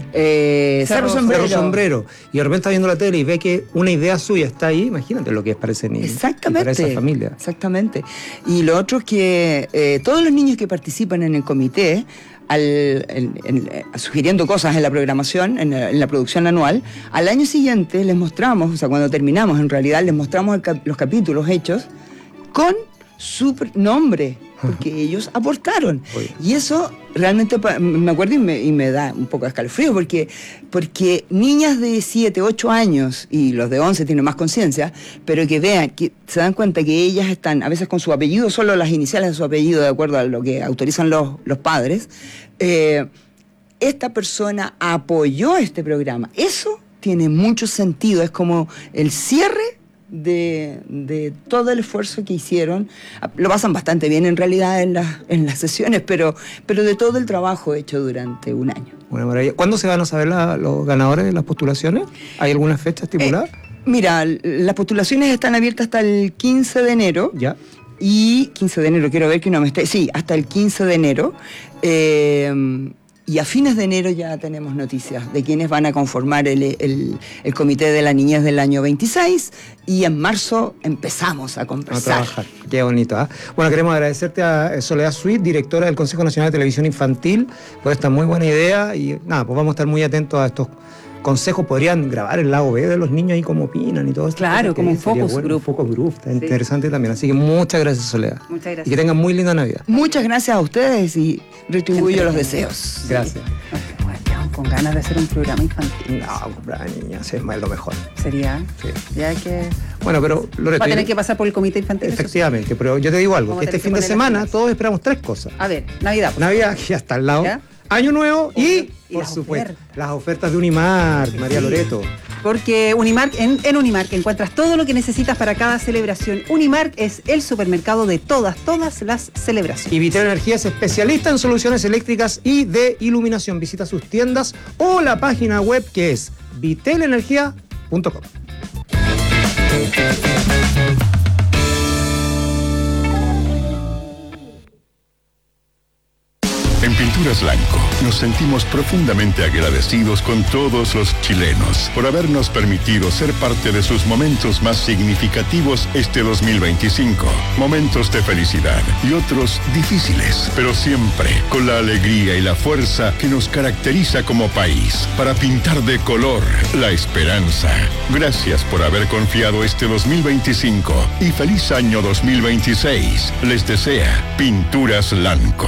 Eh, cerro, cerro, sombrero. cerro sombrero y de repente está viendo la tele y ve que una idea suya está ahí, imagínate lo que es para ese niño. Exactamente, y para esa familia. Exactamente. Y lo otro es que eh, todos los niños que participan en el comité, al, en, en, sugiriendo cosas en la programación, en la, en la producción anual, al año siguiente les mostramos, o sea, cuando terminamos en realidad, les mostramos el cap- los capítulos hechos con su nombre, porque ellos aportaron. Oye. Y eso realmente me acuerdo y me, y me da un poco de escalofrío, porque, porque niñas de siete, ocho años, y los de once tienen más conciencia, pero que vean, que se dan cuenta que ellas están a veces con su apellido, solo las iniciales de su apellido, de acuerdo a lo que autorizan los, los padres, eh, esta persona apoyó este programa. Eso tiene mucho sentido, es como el cierre de, de todo el esfuerzo que hicieron. Lo pasan bastante bien en realidad en, la, en las sesiones, pero, pero de todo el trabajo hecho durante un año. Una maravilla. ¿Cuándo se van a saber la, los ganadores de las postulaciones? ¿Hay alguna fecha estipulada? Eh, mira, las postulaciones están abiertas hasta el quince de enero. Ya. Y quince de enero, quiero ver que no me esté... Sí, hasta el quince de enero. Eh, y a fines de enero ya tenemos noticias de quiénes van a conformar el, el, el Comité de la Niñez del año veintiséis. Y en marzo empezamos a conversar. A trabajar. Qué bonito, ¿eh? Bueno, queremos agradecerte a Soledad Sweet, directora del Consejo Nacional de Televisión Infantil, por esta muy buena idea. Y nada, pues vamos a estar muy atentos a estos consejos. Podrían grabar el lado B de los niños ahí como opinan y todo esto. Claro, como un focus bueno, group. Un focus group, está Sí. interesante también. Así que muchas gracias, Soledad. Muchas gracias. Y que tengan muy linda Navidad. Muchas gracias a ustedes y retribuyo los deseos. Gracias. Con ganas de hacer un programa infantil. No, para niñas es lo mejor. Sería. Sí. Ya hay que. Bueno, pero Loreto, Va a tener que pasar por el comité infantil. efectivamente, pero yo te digo algo, que este fin de semana todos esperamos tres cosas. A ver, Navidad. Navidad, que ya está al lado. ¿Ya? Año Nuevo y, y por las supuesto, ofertas. las ofertas de Unimark, María Sí. Loreto. Porque Unimark, en, en Unimark encuentras todo lo que necesitas para cada celebración. Unimark es el supermercado de todas, todas las celebraciones. Y Vitel Energía es especialista en soluciones eléctricas y de iluminación. Visita sus tiendas o la página web que es vitel energía punto com. En Pinturas Blanco nos sentimos profundamente agradecidos con todos los chilenos por habernos permitido ser parte de sus momentos más significativos este dos mil veinticinco. Momentos de felicidad y otros difíciles, pero siempre con la alegría y la fuerza que nos caracteriza como país para pintar de color la esperanza. Gracias por haber confiado este dos mil veinticinco y feliz año dos mil veintiséis. Les desea Pinturas Blanco.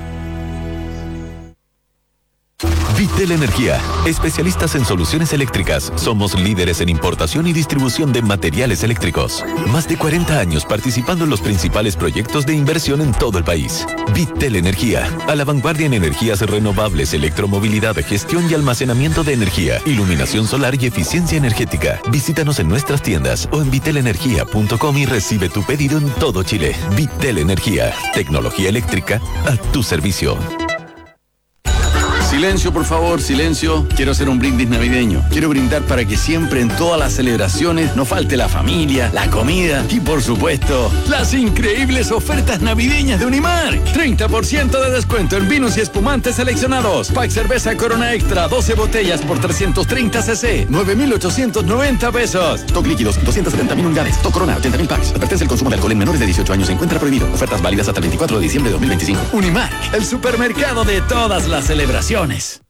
Vitel Energía, especialistas en soluciones eléctricas. Somos líderes en importación y distribución de materiales eléctricos. Más de cuarenta años participando en los principales proyectos de inversión en todo el país. Vitel Energía, a la vanguardia en energías renovables, electromovilidad, gestión y almacenamiento de energía, iluminación solar y eficiencia energética. Visítanos en nuestras tiendas o en vitel energía punto com y recibe tu pedido en todo Chile. Vitel Energía, tecnología eléctrica a tu servicio. Silencio, por favor, silencio. Quiero hacer un brindis navideño. Quiero brindar para que siempre en todas las celebraciones no falte la familia, la comida y, por supuesto, las increíbles ofertas navideñas de Unimark. treinta por ciento de descuento en vinos y espumantes seleccionados. Pack cerveza Corona Extra, doce botellas por trescientos treinta cc, nueve mil ochocientos noventa pesos. Stock líquidos, doscientos setenta mil unidades. Stock Corona, ochenta mil packs. Advertencia: el consumo de alcohol en menores de dieciocho años se encuentra prohibido. Ofertas válidas hasta el veinticuatro de diciembre de dos mil veinticinco. Unimark, el supermercado de todas las celebraciones.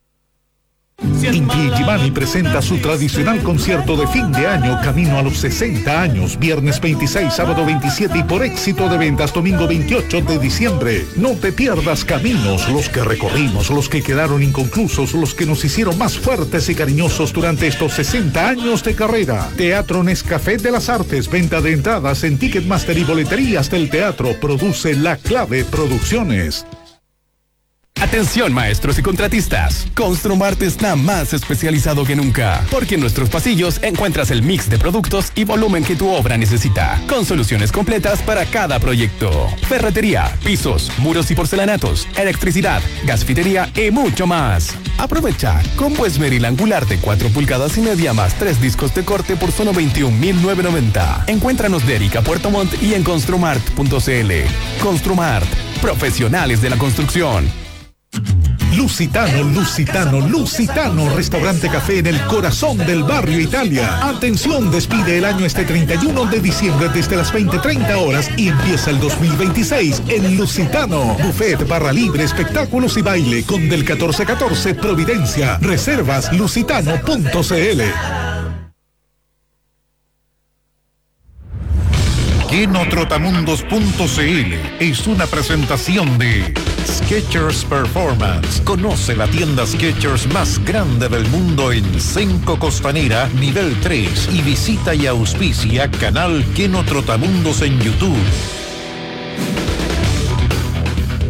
Inti Illimani presenta su tradicional concierto de fin de año camino a los sesenta años, viernes veintiséis, sábado veintisiete y por éxito de ventas domingo veintiocho de diciembre. No te pierdas Caminos, los que recorrimos, los que quedaron inconclusos, los que nos hicieron más fuertes y cariñosos durante estos sesenta años de carrera. Teatro Nescafé de las Artes, venta de entradas en Ticketmaster y boleterías del teatro. Produce La Clave Producciones. Atención maestros y contratistas, Construmart está más especializado que nunca, porque en nuestros pasillos encuentras el mix de productos y volumen que tu obra necesita, con soluciones completas para cada proyecto. Ferretería, pisos, muros y porcelanatos, electricidad, gasfitería y mucho más. Aprovecha combo esmeril angular de cuatro pulgadas y media más tres discos de corte por solo veintiún mil novecientos noventa. Encuéntranos de Erika Puerto Montt y en construmart punto cl. Construmart, profesionales de la construcción. Lusitano, Lusitano, Lusitano, restaurante café en el corazón del barrio Italia. Atención, despide el año este treinta y uno de diciembre desde las veinte treinta horas y empieza el dos mil veintiséis en Lusitano. Buffet, barra libre, espectáculos y baile con del catorce catorce Providencia. Reservas lusitano punto cl. Quenotrotamundos punto cl es una presentación de Skechers Performance. Conoce la tienda Skechers más grande del mundo en Senco Costanera, nivel tres, y visita y auspicia canal Quenotrotamundos en YouTube.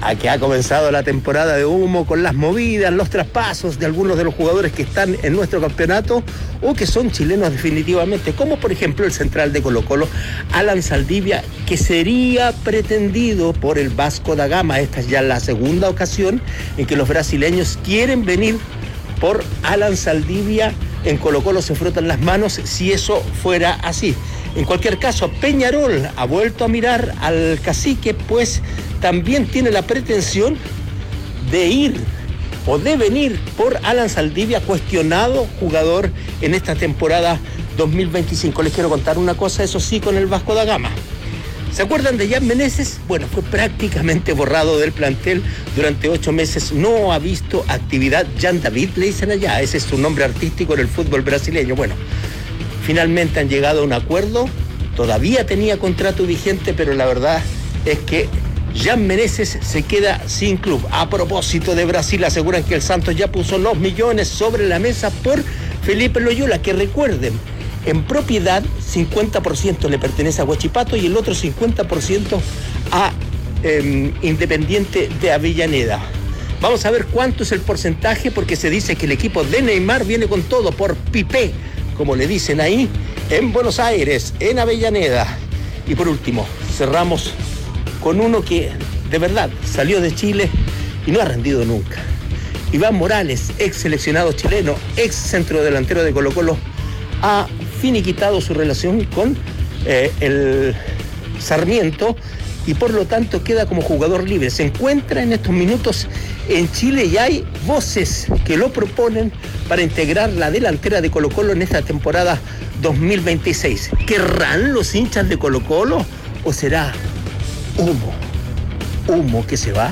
a que ha comenzado la temporada de humo con las movidas, los traspasos de algunos de los jugadores que están en nuestro campeonato o que son chilenos definitivamente, como por ejemplo el central de Colo-Colo, Alan Saldivia, que sería pretendido por el Vasco da Gama. Esta es ya la segunda ocasión en que los brasileños quieren venir por Alan Saldivia. En Colo-Colo se frotan las manos si eso fuera así. En cualquier caso, Peñarol ha vuelto a mirar al cacique, pues también tiene la pretensión de ir o de venir por Alan Saldivia, cuestionado jugador en esta temporada dos mil veinticinco. Les quiero contar una cosa, eso sí, con el Vasco da Gama. ¿Se acuerdan de Jan Meneses? Bueno, fue prácticamente borrado del plantel durante ocho meses. No ha visto actividad. Jan David le dicen allá, ese es su nombre artístico en el fútbol brasileño. Bueno, finalmente han llegado a un acuerdo. Todavía tenía contrato vigente, pero la verdad es que Jan Meneses se queda sin club. A propósito de Brasil, aseguran que el Santos ya puso los millones sobre la mesa por Felipe Loyola, que recuerden, en propiedad, cincuenta por ciento le pertenece a Huachipato y el otro cincuenta por ciento a eh, Independiente de Avellaneda. Vamos a ver cuánto es el porcentaje, porque se dice que el equipo de Neymar viene con todo por Pipe, como le dicen ahí, en Buenos Aires, en Avellaneda. Y por último, cerramos con uno que de verdad salió de Chile y no ha rendido nunca. Iván Morales, ex seleccionado chileno, ex centrodelantero de Colo-Colo, ha finiquitado su relación con eh, el Sarmiento y por lo tanto queda como jugador libre. Se encuentra en estos minutos en Chile y hay voces que lo proponen para integrar la delantera de Colo-Colo en esta temporada dos mil veintiséis. ¿Querrán los hinchas de Colo-Colo o será humo? ¿Humo que se va?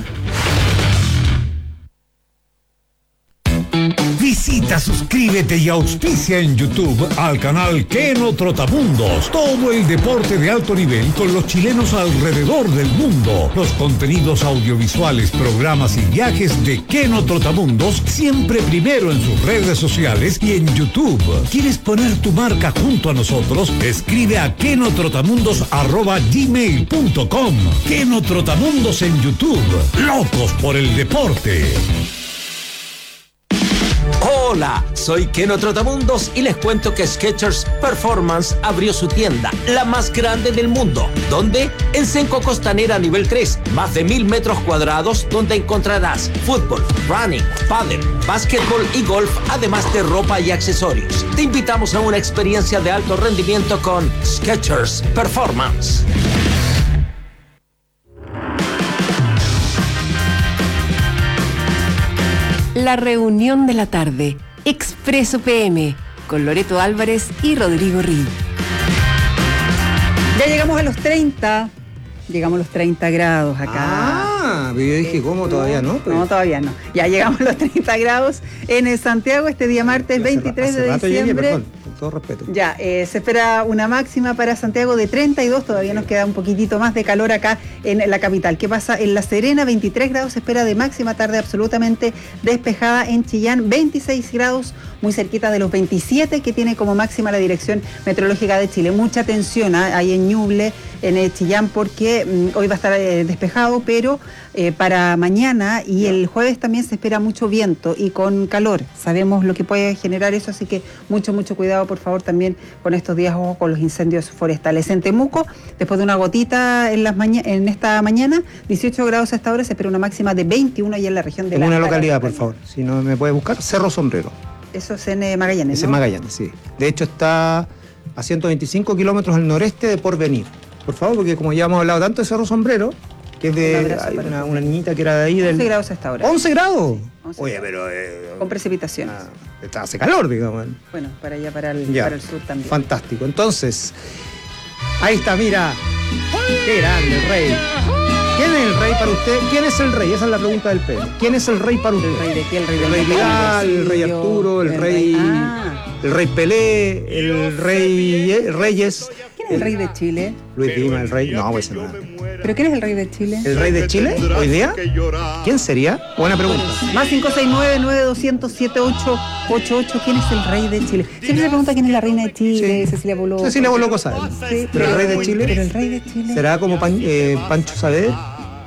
Visita, suscríbete y auspicia en YouTube al canal Keno Trotamundos. Todo el deporte de alto nivel con los chilenos alrededor del mundo. Los contenidos audiovisuales, programas y viajes de Keno Trotamundos siempre primero en sus redes sociales y en YouTube. ¿Quieres poner tu marca junto a nosotros? Escribe a kenotrotamundos arroba gmail punto com. Keno Trotamundos en YouTube. Locos por el deporte. Hola, soy Keno Trotamundos y les cuento que Skechers Performance abrió su tienda, la más grande del mundo. ¿Dónde? En Senco Costanera nivel tres, más de mil metros cuadrados donde encontrarás fútbol, running, pádel, básquetbol y golf, además de ropa y accesorios. Te invitamos a una experiencia de alto rendimiento con Skechers Performance. La reunión de la tarde, Expreso P M, con Loreto Álvarez y Rodrigo Rí. Ya llegamos a los treinta, llegamos a los treinta grados acá. Ah, pero yo dije, ¿cómo? Todavía no. Pues. No, todavía no. Ya llegamos a los treinta grados en Santiago este día martes veintitrés de diciembre. Perdón, con todo respeto. Ya, eh, se espera una máxima para Santiago de treinta y dos, todavía nos queda un poquitito más de calor acá en la capital. ¿Qué pasa? En La Serena, veintitrés grados se espera de máxima, tarde absolutamente despejada. En Chillán, veintiséis grados, muy cerquita de los veintisiete que tiene como máxima la Dirección Meteorológica de Chile. Mucha atención ¿eh? ahí en Ñuble, en el Chillán, porque mm, hoy va a estar eh, despejado, pero eh, para mañana y el jueves también se espera mucho viento y con calor. Sabemos lo que puede generar eso, así que mucho, mucho cuidado, por favor, también con estos días, ojo con los incendios forestales. En Temuco, después de una gotita en, las maña en esta mañana, dieciocho grados a esta hora, se espera una máxima de veintiuno y en la región de la... En una localidad, por favor, si no me puede buscar, Cerro Sombrero. Eso es en eh, Magallanes, Es en ¿no? Magallanes, sí. De hecho, está a ciento veinticinco kilómetros al noreste de Porvenir. Por favor, porque como ya hemos hablado tanto de Cerro Sombrero, que es de hay una, una niñita que era de ahí del... once grados a esta hora. ¿once grados? once Oye, grados. pero... Eh, con precipitaciones. Ah, hace calor, digamos. Bueno, para allá, para el, Ya. para el sur también. Fantástico. Entonces, ahí está, mira. Qué grande el rey. ¿Quién es el rey para usted? ¿Quién es el rey? Esa es la pregunta del P M. ¿Quién es el rey para usted? ¿El rey de qué? ¿El rey de El rey Vidal, el rey Arturo, el, el rey... rey- ah. El rey Pelé, el rey Reyes. ¿Quién es el rey de Chile? Luis Dima, el rey... No, pues no. ¿Pero quién es el rey de Chile? ¿El rey de Chile hoy día? ¿Quién sería? Buena pregunta. Más cinco seis nueve, nueve dos cero cero, siete ocho ocho ocho. ¿Quién es el rey de Chile? Siempre se pregunta quién es la reina de Chile, Cecilia Boloco. Cecilia Boloco sabe. Sí, Pero el rey de Chile... Pero el rey de Chile... ¿Será como Pan- eh, Pancho Saavedra?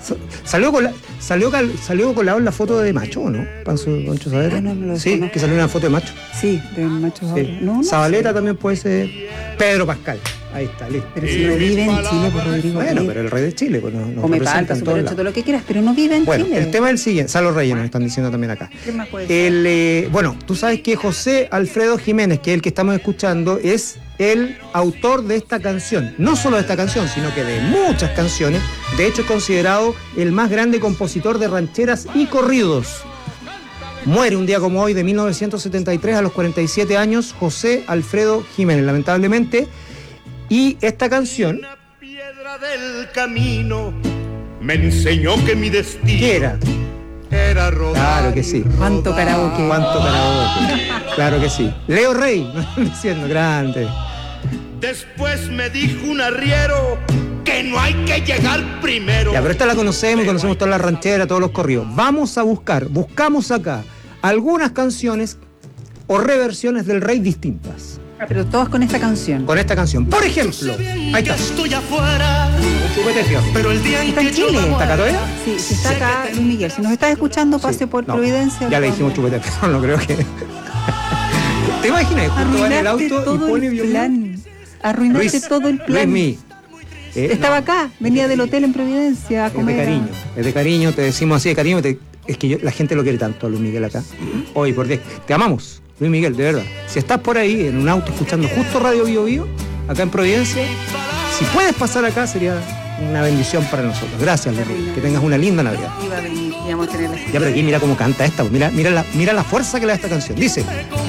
Salió con la, salió, cal, salió colado en la foto de macho, ¿no? Pancho, Pancho Saavedra. Ah, no, no lo sí, conozco. que salió en una foto de macho. Sí, de macho. Sí. No, no Zabaleta sé. también puede ser. Pedro Pascal. Ahí está, listo. Pero si no vive en Chile, por Rodrigo. Bueno, ¿qué? pero el rey de Chile, pues no, no Come representa palta, en super todos ocho, lados. todo lo que quieras, pero no vive en Bueno, Chile. el tema es el siguiente. Salo Reyes nos están diciendo también acá. ¿Qué más puede ser? El, eh, bueno, tú sabes que José Alfredo Jiménez, que es el que estamos escuchando, es el autor de esta canción. No solo de esta canción, sino que de muchas canciones. De hecho, es considerado el más grande compositor de rancheras y corridos. Muere un día como hoy, de mil novecientos setenta y tres, a los cuarenta y siete años, José Alfredo Jiménez, lamentablemente. Y esta canción... del camino me enseñó que mi destino ¿Qué era? era rodar. Claro que sí. ¿Cuánto karaoke? ¿Cuánto karaoke? Claro que sí. Leo Rey, nos están diciendo, grande. Después me dijo un arriero que no hay que llegar primero. Ya, pero esta la conocemos, conocemos toda la ranchera, todos los corridos. Vamos a buscar, buscamos acá algunas canciones o reversiones del Rey distintas. Pero todas con esta canción. Con esta canción. Por ejemplo, ahí está. Estoy afuera, pero el día en ¿Está en que yo Chile? me ¿Está acá todavía? Sí, sí está acá Luis Miguel. Si nos estás escuchando, pase por No, Providencia. ya le dijimos chupete, pero no creo que... ¿Te imaginas? Justo va en el Arruinaste auto todo y pone el violín. plan. Arruinaste Luis, todo el plan. Luis, eh, Estaba no, acá, venía del hotel en Providencia a es de comer. cariño, es de cariño, te decimos así de cariño, te- es que yo- la gente lo quiere tanto a Luis Miguel acá. Hoy, por Dios, te amamos, Luis Miguel, de verdad. Si estás por ahí en un auto escuchando justo Radio Bio Bio, acá en Providencia, si puedes pasar acá sería una bendición para nosotros. Gracias, Luis Miguel, que tengas una linda Navidad. Iba a venir, íbamos a tener la... Ya, pero aquí mira cómo canta esta, mira, mira, la, mira la fuerza que le da esta canción. Dice...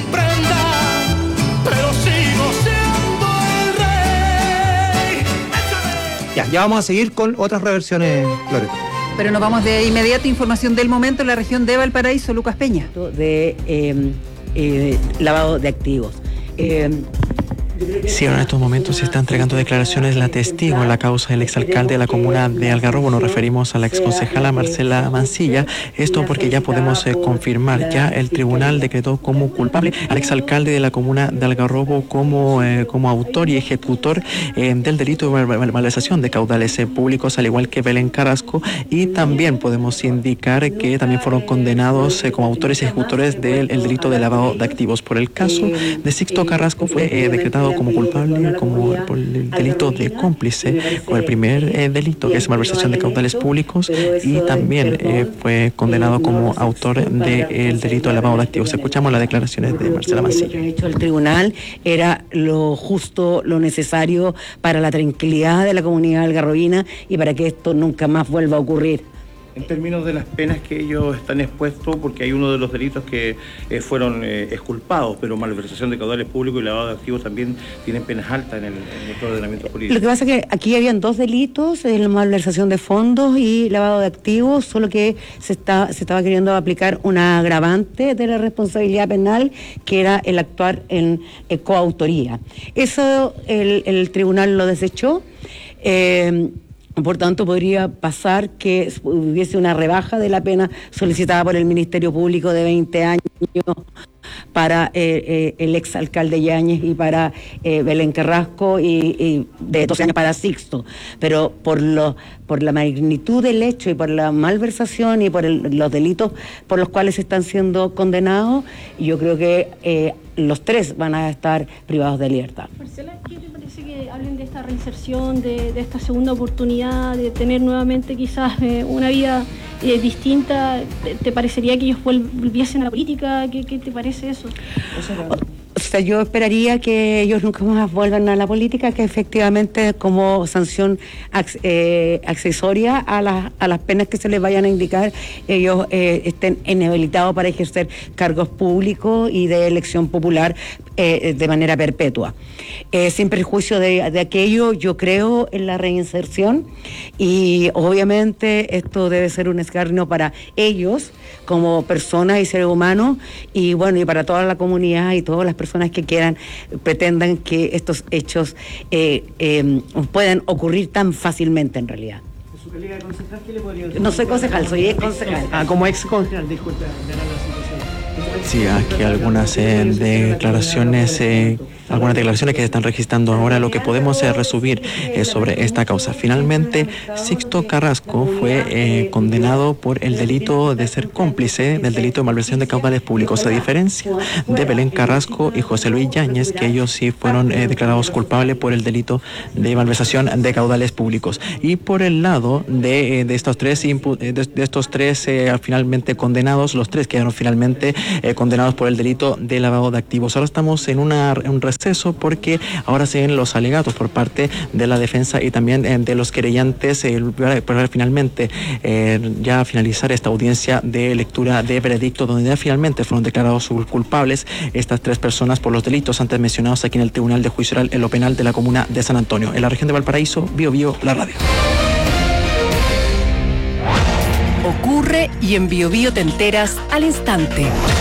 pero sigo siendo el rey. Ya, ya vamos a seguir con otras reversiones, Loreto. Pero nos vamos de inmediato. Información del momento en la región de Valparaíso. Lucas Peña. De eh, eh, lavado de activos. Eh, Sí, ahora en estos momentos se está entregando declaraciones la testigo en la causa del exalcalde de la comuna de Algarrobo. Nos referimos a la exconcejala Marcela Mancilla. Esto porque ya podemos eh, confirmar, ya el tribunal decretó como culpable al exalcalde de la comuna de Algarrobo como, eh, como autor y ejecutor eh, del delito de mal- malversación de caudales eh, públicos, al igual que Belén Carrasco. Y también podemos indicar que también fueron condenados eh, como autores y ejecutores del el delito de lavado de activos. Por el caso de Sixto Carrasco fue eh, decretado como culpable como por el delito de cómplice con el primer eh, delito, que es malversación de caudales públicos, y también eh, fue condenado como autor del delito de lavado de activos. Escuchamos las declaraciones de Marcela Lo Mancilla. que ha hecho el tribunal era lo justo, lo necesario para la tranquilidad de la comunidad algarrobina y para que esto nunca más vuelva a ocurrir. En términos de las penas que ellos están expuestos, porque hay uno de los delitos que eh, fueron eh, exculpados, pero malversación de caudales públicos y lavado de activos también tienen penas altas en el, en nuestro ordenamiento jurídico. Lo que pasa es que aquí habían dos delitos, la malversación de fondos y lavado de activos, solo que se, está, se estaba queriendo aplicar una agravante de la responsabilidad penal, que era el actuar en eh, coautoría. Eso el, el tribunal lo desechó. Eh, Por tanto, podría pasar que hubiese una rebaja de la pena solicitada por el Ministerio Público de veinte años para eh, eh, el exalcalde Yáñez y para eh, Belén Carrasco, y, y de doce años para Sixto. Pero por, lo, por la magnitud del hecho y por la malversación y por el, los delitos por los cuales están siendo condenados, yo creo que eh, los tres van a estar privados de libertad. Marcela, ¿qué te parece que hablen de esta reinserción, de, de esta segunda oportunidad, de tener nuevamente quizás eh, una vida eh, distinta? ¿Te, te parecería que ellos volviesen a la política? ¿Qué, qué te parece eso? O sea, yo esperaría que ellos nunca más vuelvan a la política, que efectivamente como sanción ac- eh, accesoria a, la, a las penas que se les vayan a indicar, ellos eh, estén inhabilitados para ejercer cargos públicos y de elección popular eh, de manera perpetua. Eh, sin perjuicio de, de aquello, yo creo en la reinserción, y obviamente esto debe ser un escarnio para ellos como personas y seres humanos, y bueno, y para toda la comunidad y todas las personas que quieran, pretendan que estos hechos eh, eh, puedan ocurrir tan fácilmente en realidad. ¿Su calidad de concejal qué le podría decir? No soy concejal, soy ex concejal. Ah, como ex concejal, disculpe, verá la situación. Sí, aquí algunas eh, declaraciones eh, algunas declaraciones que se están registrando ahora. Lo que podemos eh, resumir eh, sobre esta causa. Finalmente, Sixto Carrasco fue eh, condenado por el delito de ser cómplice del delito de malversación de caudales públicos, a diferencia de Belén Carrasco y José Luis Yáñez, que ellos sí fueron eh, declarados culpables por el delito de malversación de caudales públicos. Y por el lado de, de estos tres, de, de estos tres eh, finalmente condenados, los tres quedaron finalmente eh, condenados por el delito de lavado de activos. Ahora estamos en una, un receso porque ahora se ven los alegatos por parte de la defensa y también eh, de los querellantes eh, para finalmente eh, ya finalizar esta audiencia de lectura de veredicto, donde ya finalmente fueron declarados culpables estas tres personas por los delitos antes mencionados aquí en el Tribunal de Juicio Oral en lo penal de la comuna de San Antonio. En la región de Valparaíso, Bio Bio, la radio. Ocurre y en Bio Bio te enteras al instante.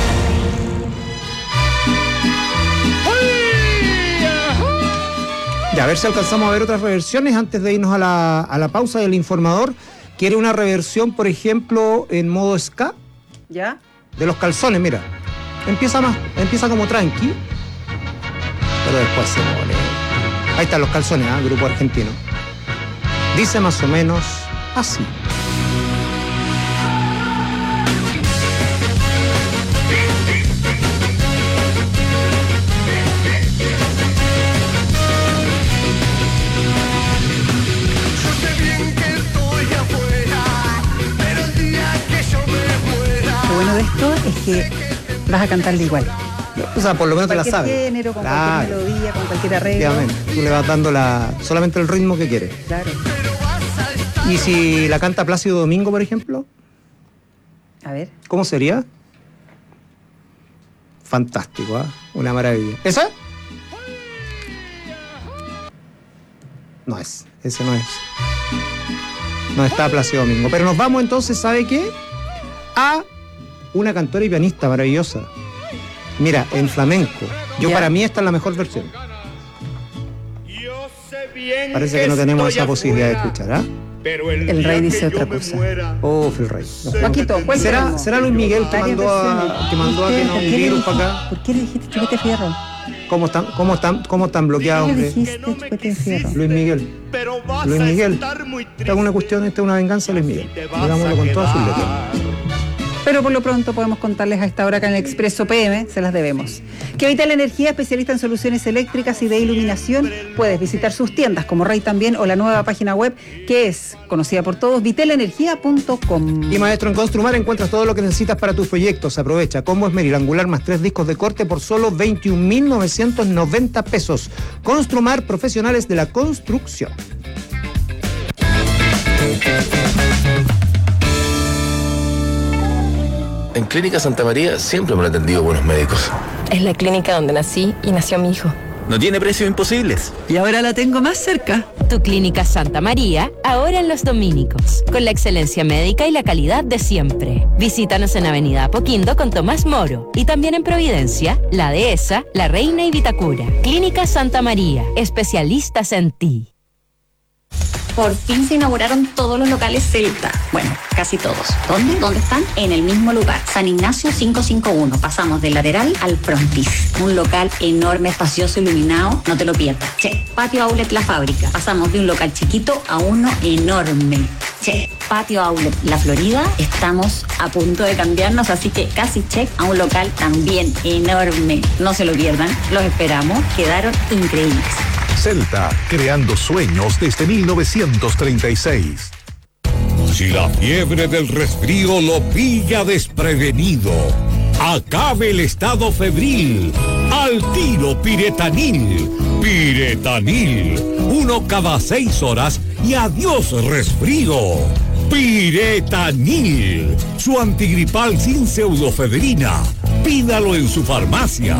Ya, a ver si alcanzamos a ver otras reversiones antes de irnos a la, a la pausa del informador. ¿Quiere una reversión, por ejemplo, en modo ska? ¿Ya? De los calzones, mira. Empieza más, empieza como tranqui, pero después se pone. Ahí están los calzones, ¿eh? Grupo argentino. Dice más o menos así. Lo bueno de esto es que vas a cantarle igual. O sea, por lo menos te la sabes. Cualquier género, con claro. cualquier melodía, con cualquier arreglo. Efectivamente. Tú le vas dando la, solamente el ritmo que quieres. Claro. ¿Y si la canta Plácido Domingo, por ejemplo? A ver. ¿Cómo sería? Fantástico, ¿eh? Una maravilla. ¿Esa? No es. Ese no es. No está Plácido Domingo. Pero nos vamos entonces, ¿sabe qué? A una cantora y pianista maravillosa. Mira, en flamenco. Yo, para mí, esta es la mejor versión. Parece que no tenemos esa posibilidad de escuchar, ¿ah? ¿eh? El rey dice otra cosa. Oh, el rey. Paquito, ¿cuál ¿Será, ¿Será Luis Miguel que mandó a, que mandó a que nos vinieron para acá? ¿Por qué le dijiste Chupete Fierro? ¿Cómo están, cómo están, cómo están bloqueados, hombre? dijiste Chupete Fierro? Luis Miguel. Luis Miguel. Esta es una cuestión, esta es una venganza, Luis Miguel. Digámoslo con todas sus letras. Pero por lo pronto podemos contarles a esta hora que en el Expreso P M se las debemos. Que Vital Energía, especialista en soluciones eléctricas y de iluminación, puedes visitar sus tiendas como Rey también o la nueva página web que es conocida por todos, vital energía punto com. Y maestro, en Construmar encuentras todo lo que necesitas para tus proyectos. Aprovecha combo esmeril angular más tres discos de corte por solo veintiún mil novecientos noventa pesos. Construmar, profesionales de la construcción. En Clínica Santa María siempre me han atendido buenos médicos. Es la clínica donde nací y nació mi hijo. No tiene precios imposibles. Y ahora la tengo más cerca. Tu Clínica Santa María, ahora en Los Dominicos, con la excelencia médica y la calidad de siempre. Visítanos en Avenida Apoquindo con Tomás Moro y también en Providencia, La Dehesa, La Reina y Vitacura. Clínica Santa María, especialistas en ti. Por fin se inauguraron todos los locales Celta. Bueno, casi todos. ¿Dónde? ¿Dónde están? En el mismo lugar. San Ignacio quinientos cincuenta y uno. Pasamos del lateral al frontis. Un local enorme, espacioso, iluminado. No te lo pierdas. Che, Patio Outlet La Fábrica. Pasamos de un local chiquito a uno enorme. Che, Patio Outlet La Florida. Estamos a punto de cambiarnos, así que casi check a un local también enorme. No se lo pierdan. Los esperamos. Quedaron increíbles. Celta, creando sueños desde mil novecientos treinta y seis. Si la fiebre del resfrío lo pilla desprevenido, acabe el estado febril. Al tiro Piretanil. Piretanil. Uno cada seis horas y adiós resfrío. Piretanil. Su antigripal sin pseudofedrina. Pídalo en su farmacia.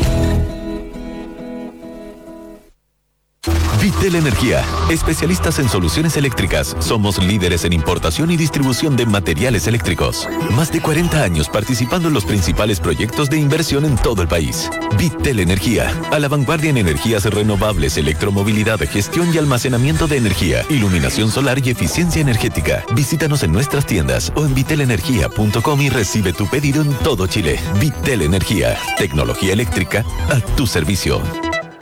Vitel Energía, especialistas en soluciones eléctricas. Somos líderes en importación y distribución de materiales eléctricos. Más de cuarenta años participando en los principales proyectos de inversión en todo el país. Vitel Energía, a la vanguardia en energías renovables, electromovilidad, gestión y almacenamiento de energía, iluminación solar y eficiencia energética. Visítanos en nuestras tiendas o en vitel energía punto com y recibe tu pedido en todo Chile. Vitel Energía, tecnología eléctrica a tu servicio.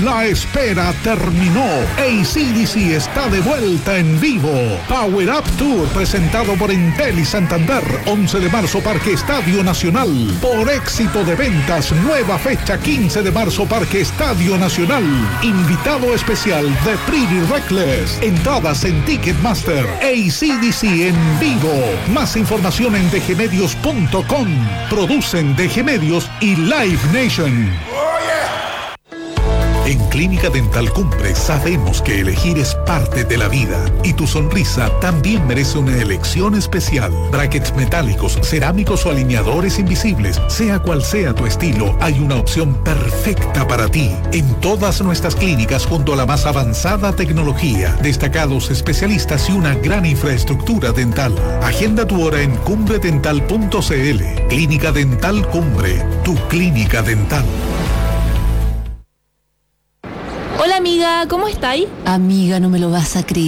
La espera terminó. A C D C está de vuelta en vivo. Power Up Tour presentado por Entel y Santander. once de marzo, Parque Estadio Nacional. Por éxito de ventas, nueva fecha quince de marzo, Parque Estadio Nacional. Invitado especial de Pretty Reckless. Entradas en Ticketmaster. A C D C en vivo. Más información en d g medios punto com. Producen D G Medios y Live Nation. En Clínica Dental Cumbre sabemos que elegir es parte de la vida y tu sonrisa también merece una elección especial. Brackets metálicos, cerámicos o alineadores invisibles, sea cual sea tu estilo, hay una opción perfecta para ti. En todas nuestras clínicas junto a la más avanzada tecnología, destacados especialistas y una gran infraestructura dental. Agenda tu hora en cumbre dental punto c l. Clínica Dental Cumbre, tu clínica dental. Hola amiga, ¿cómo estáis? Amiga, no me lo vas a creer.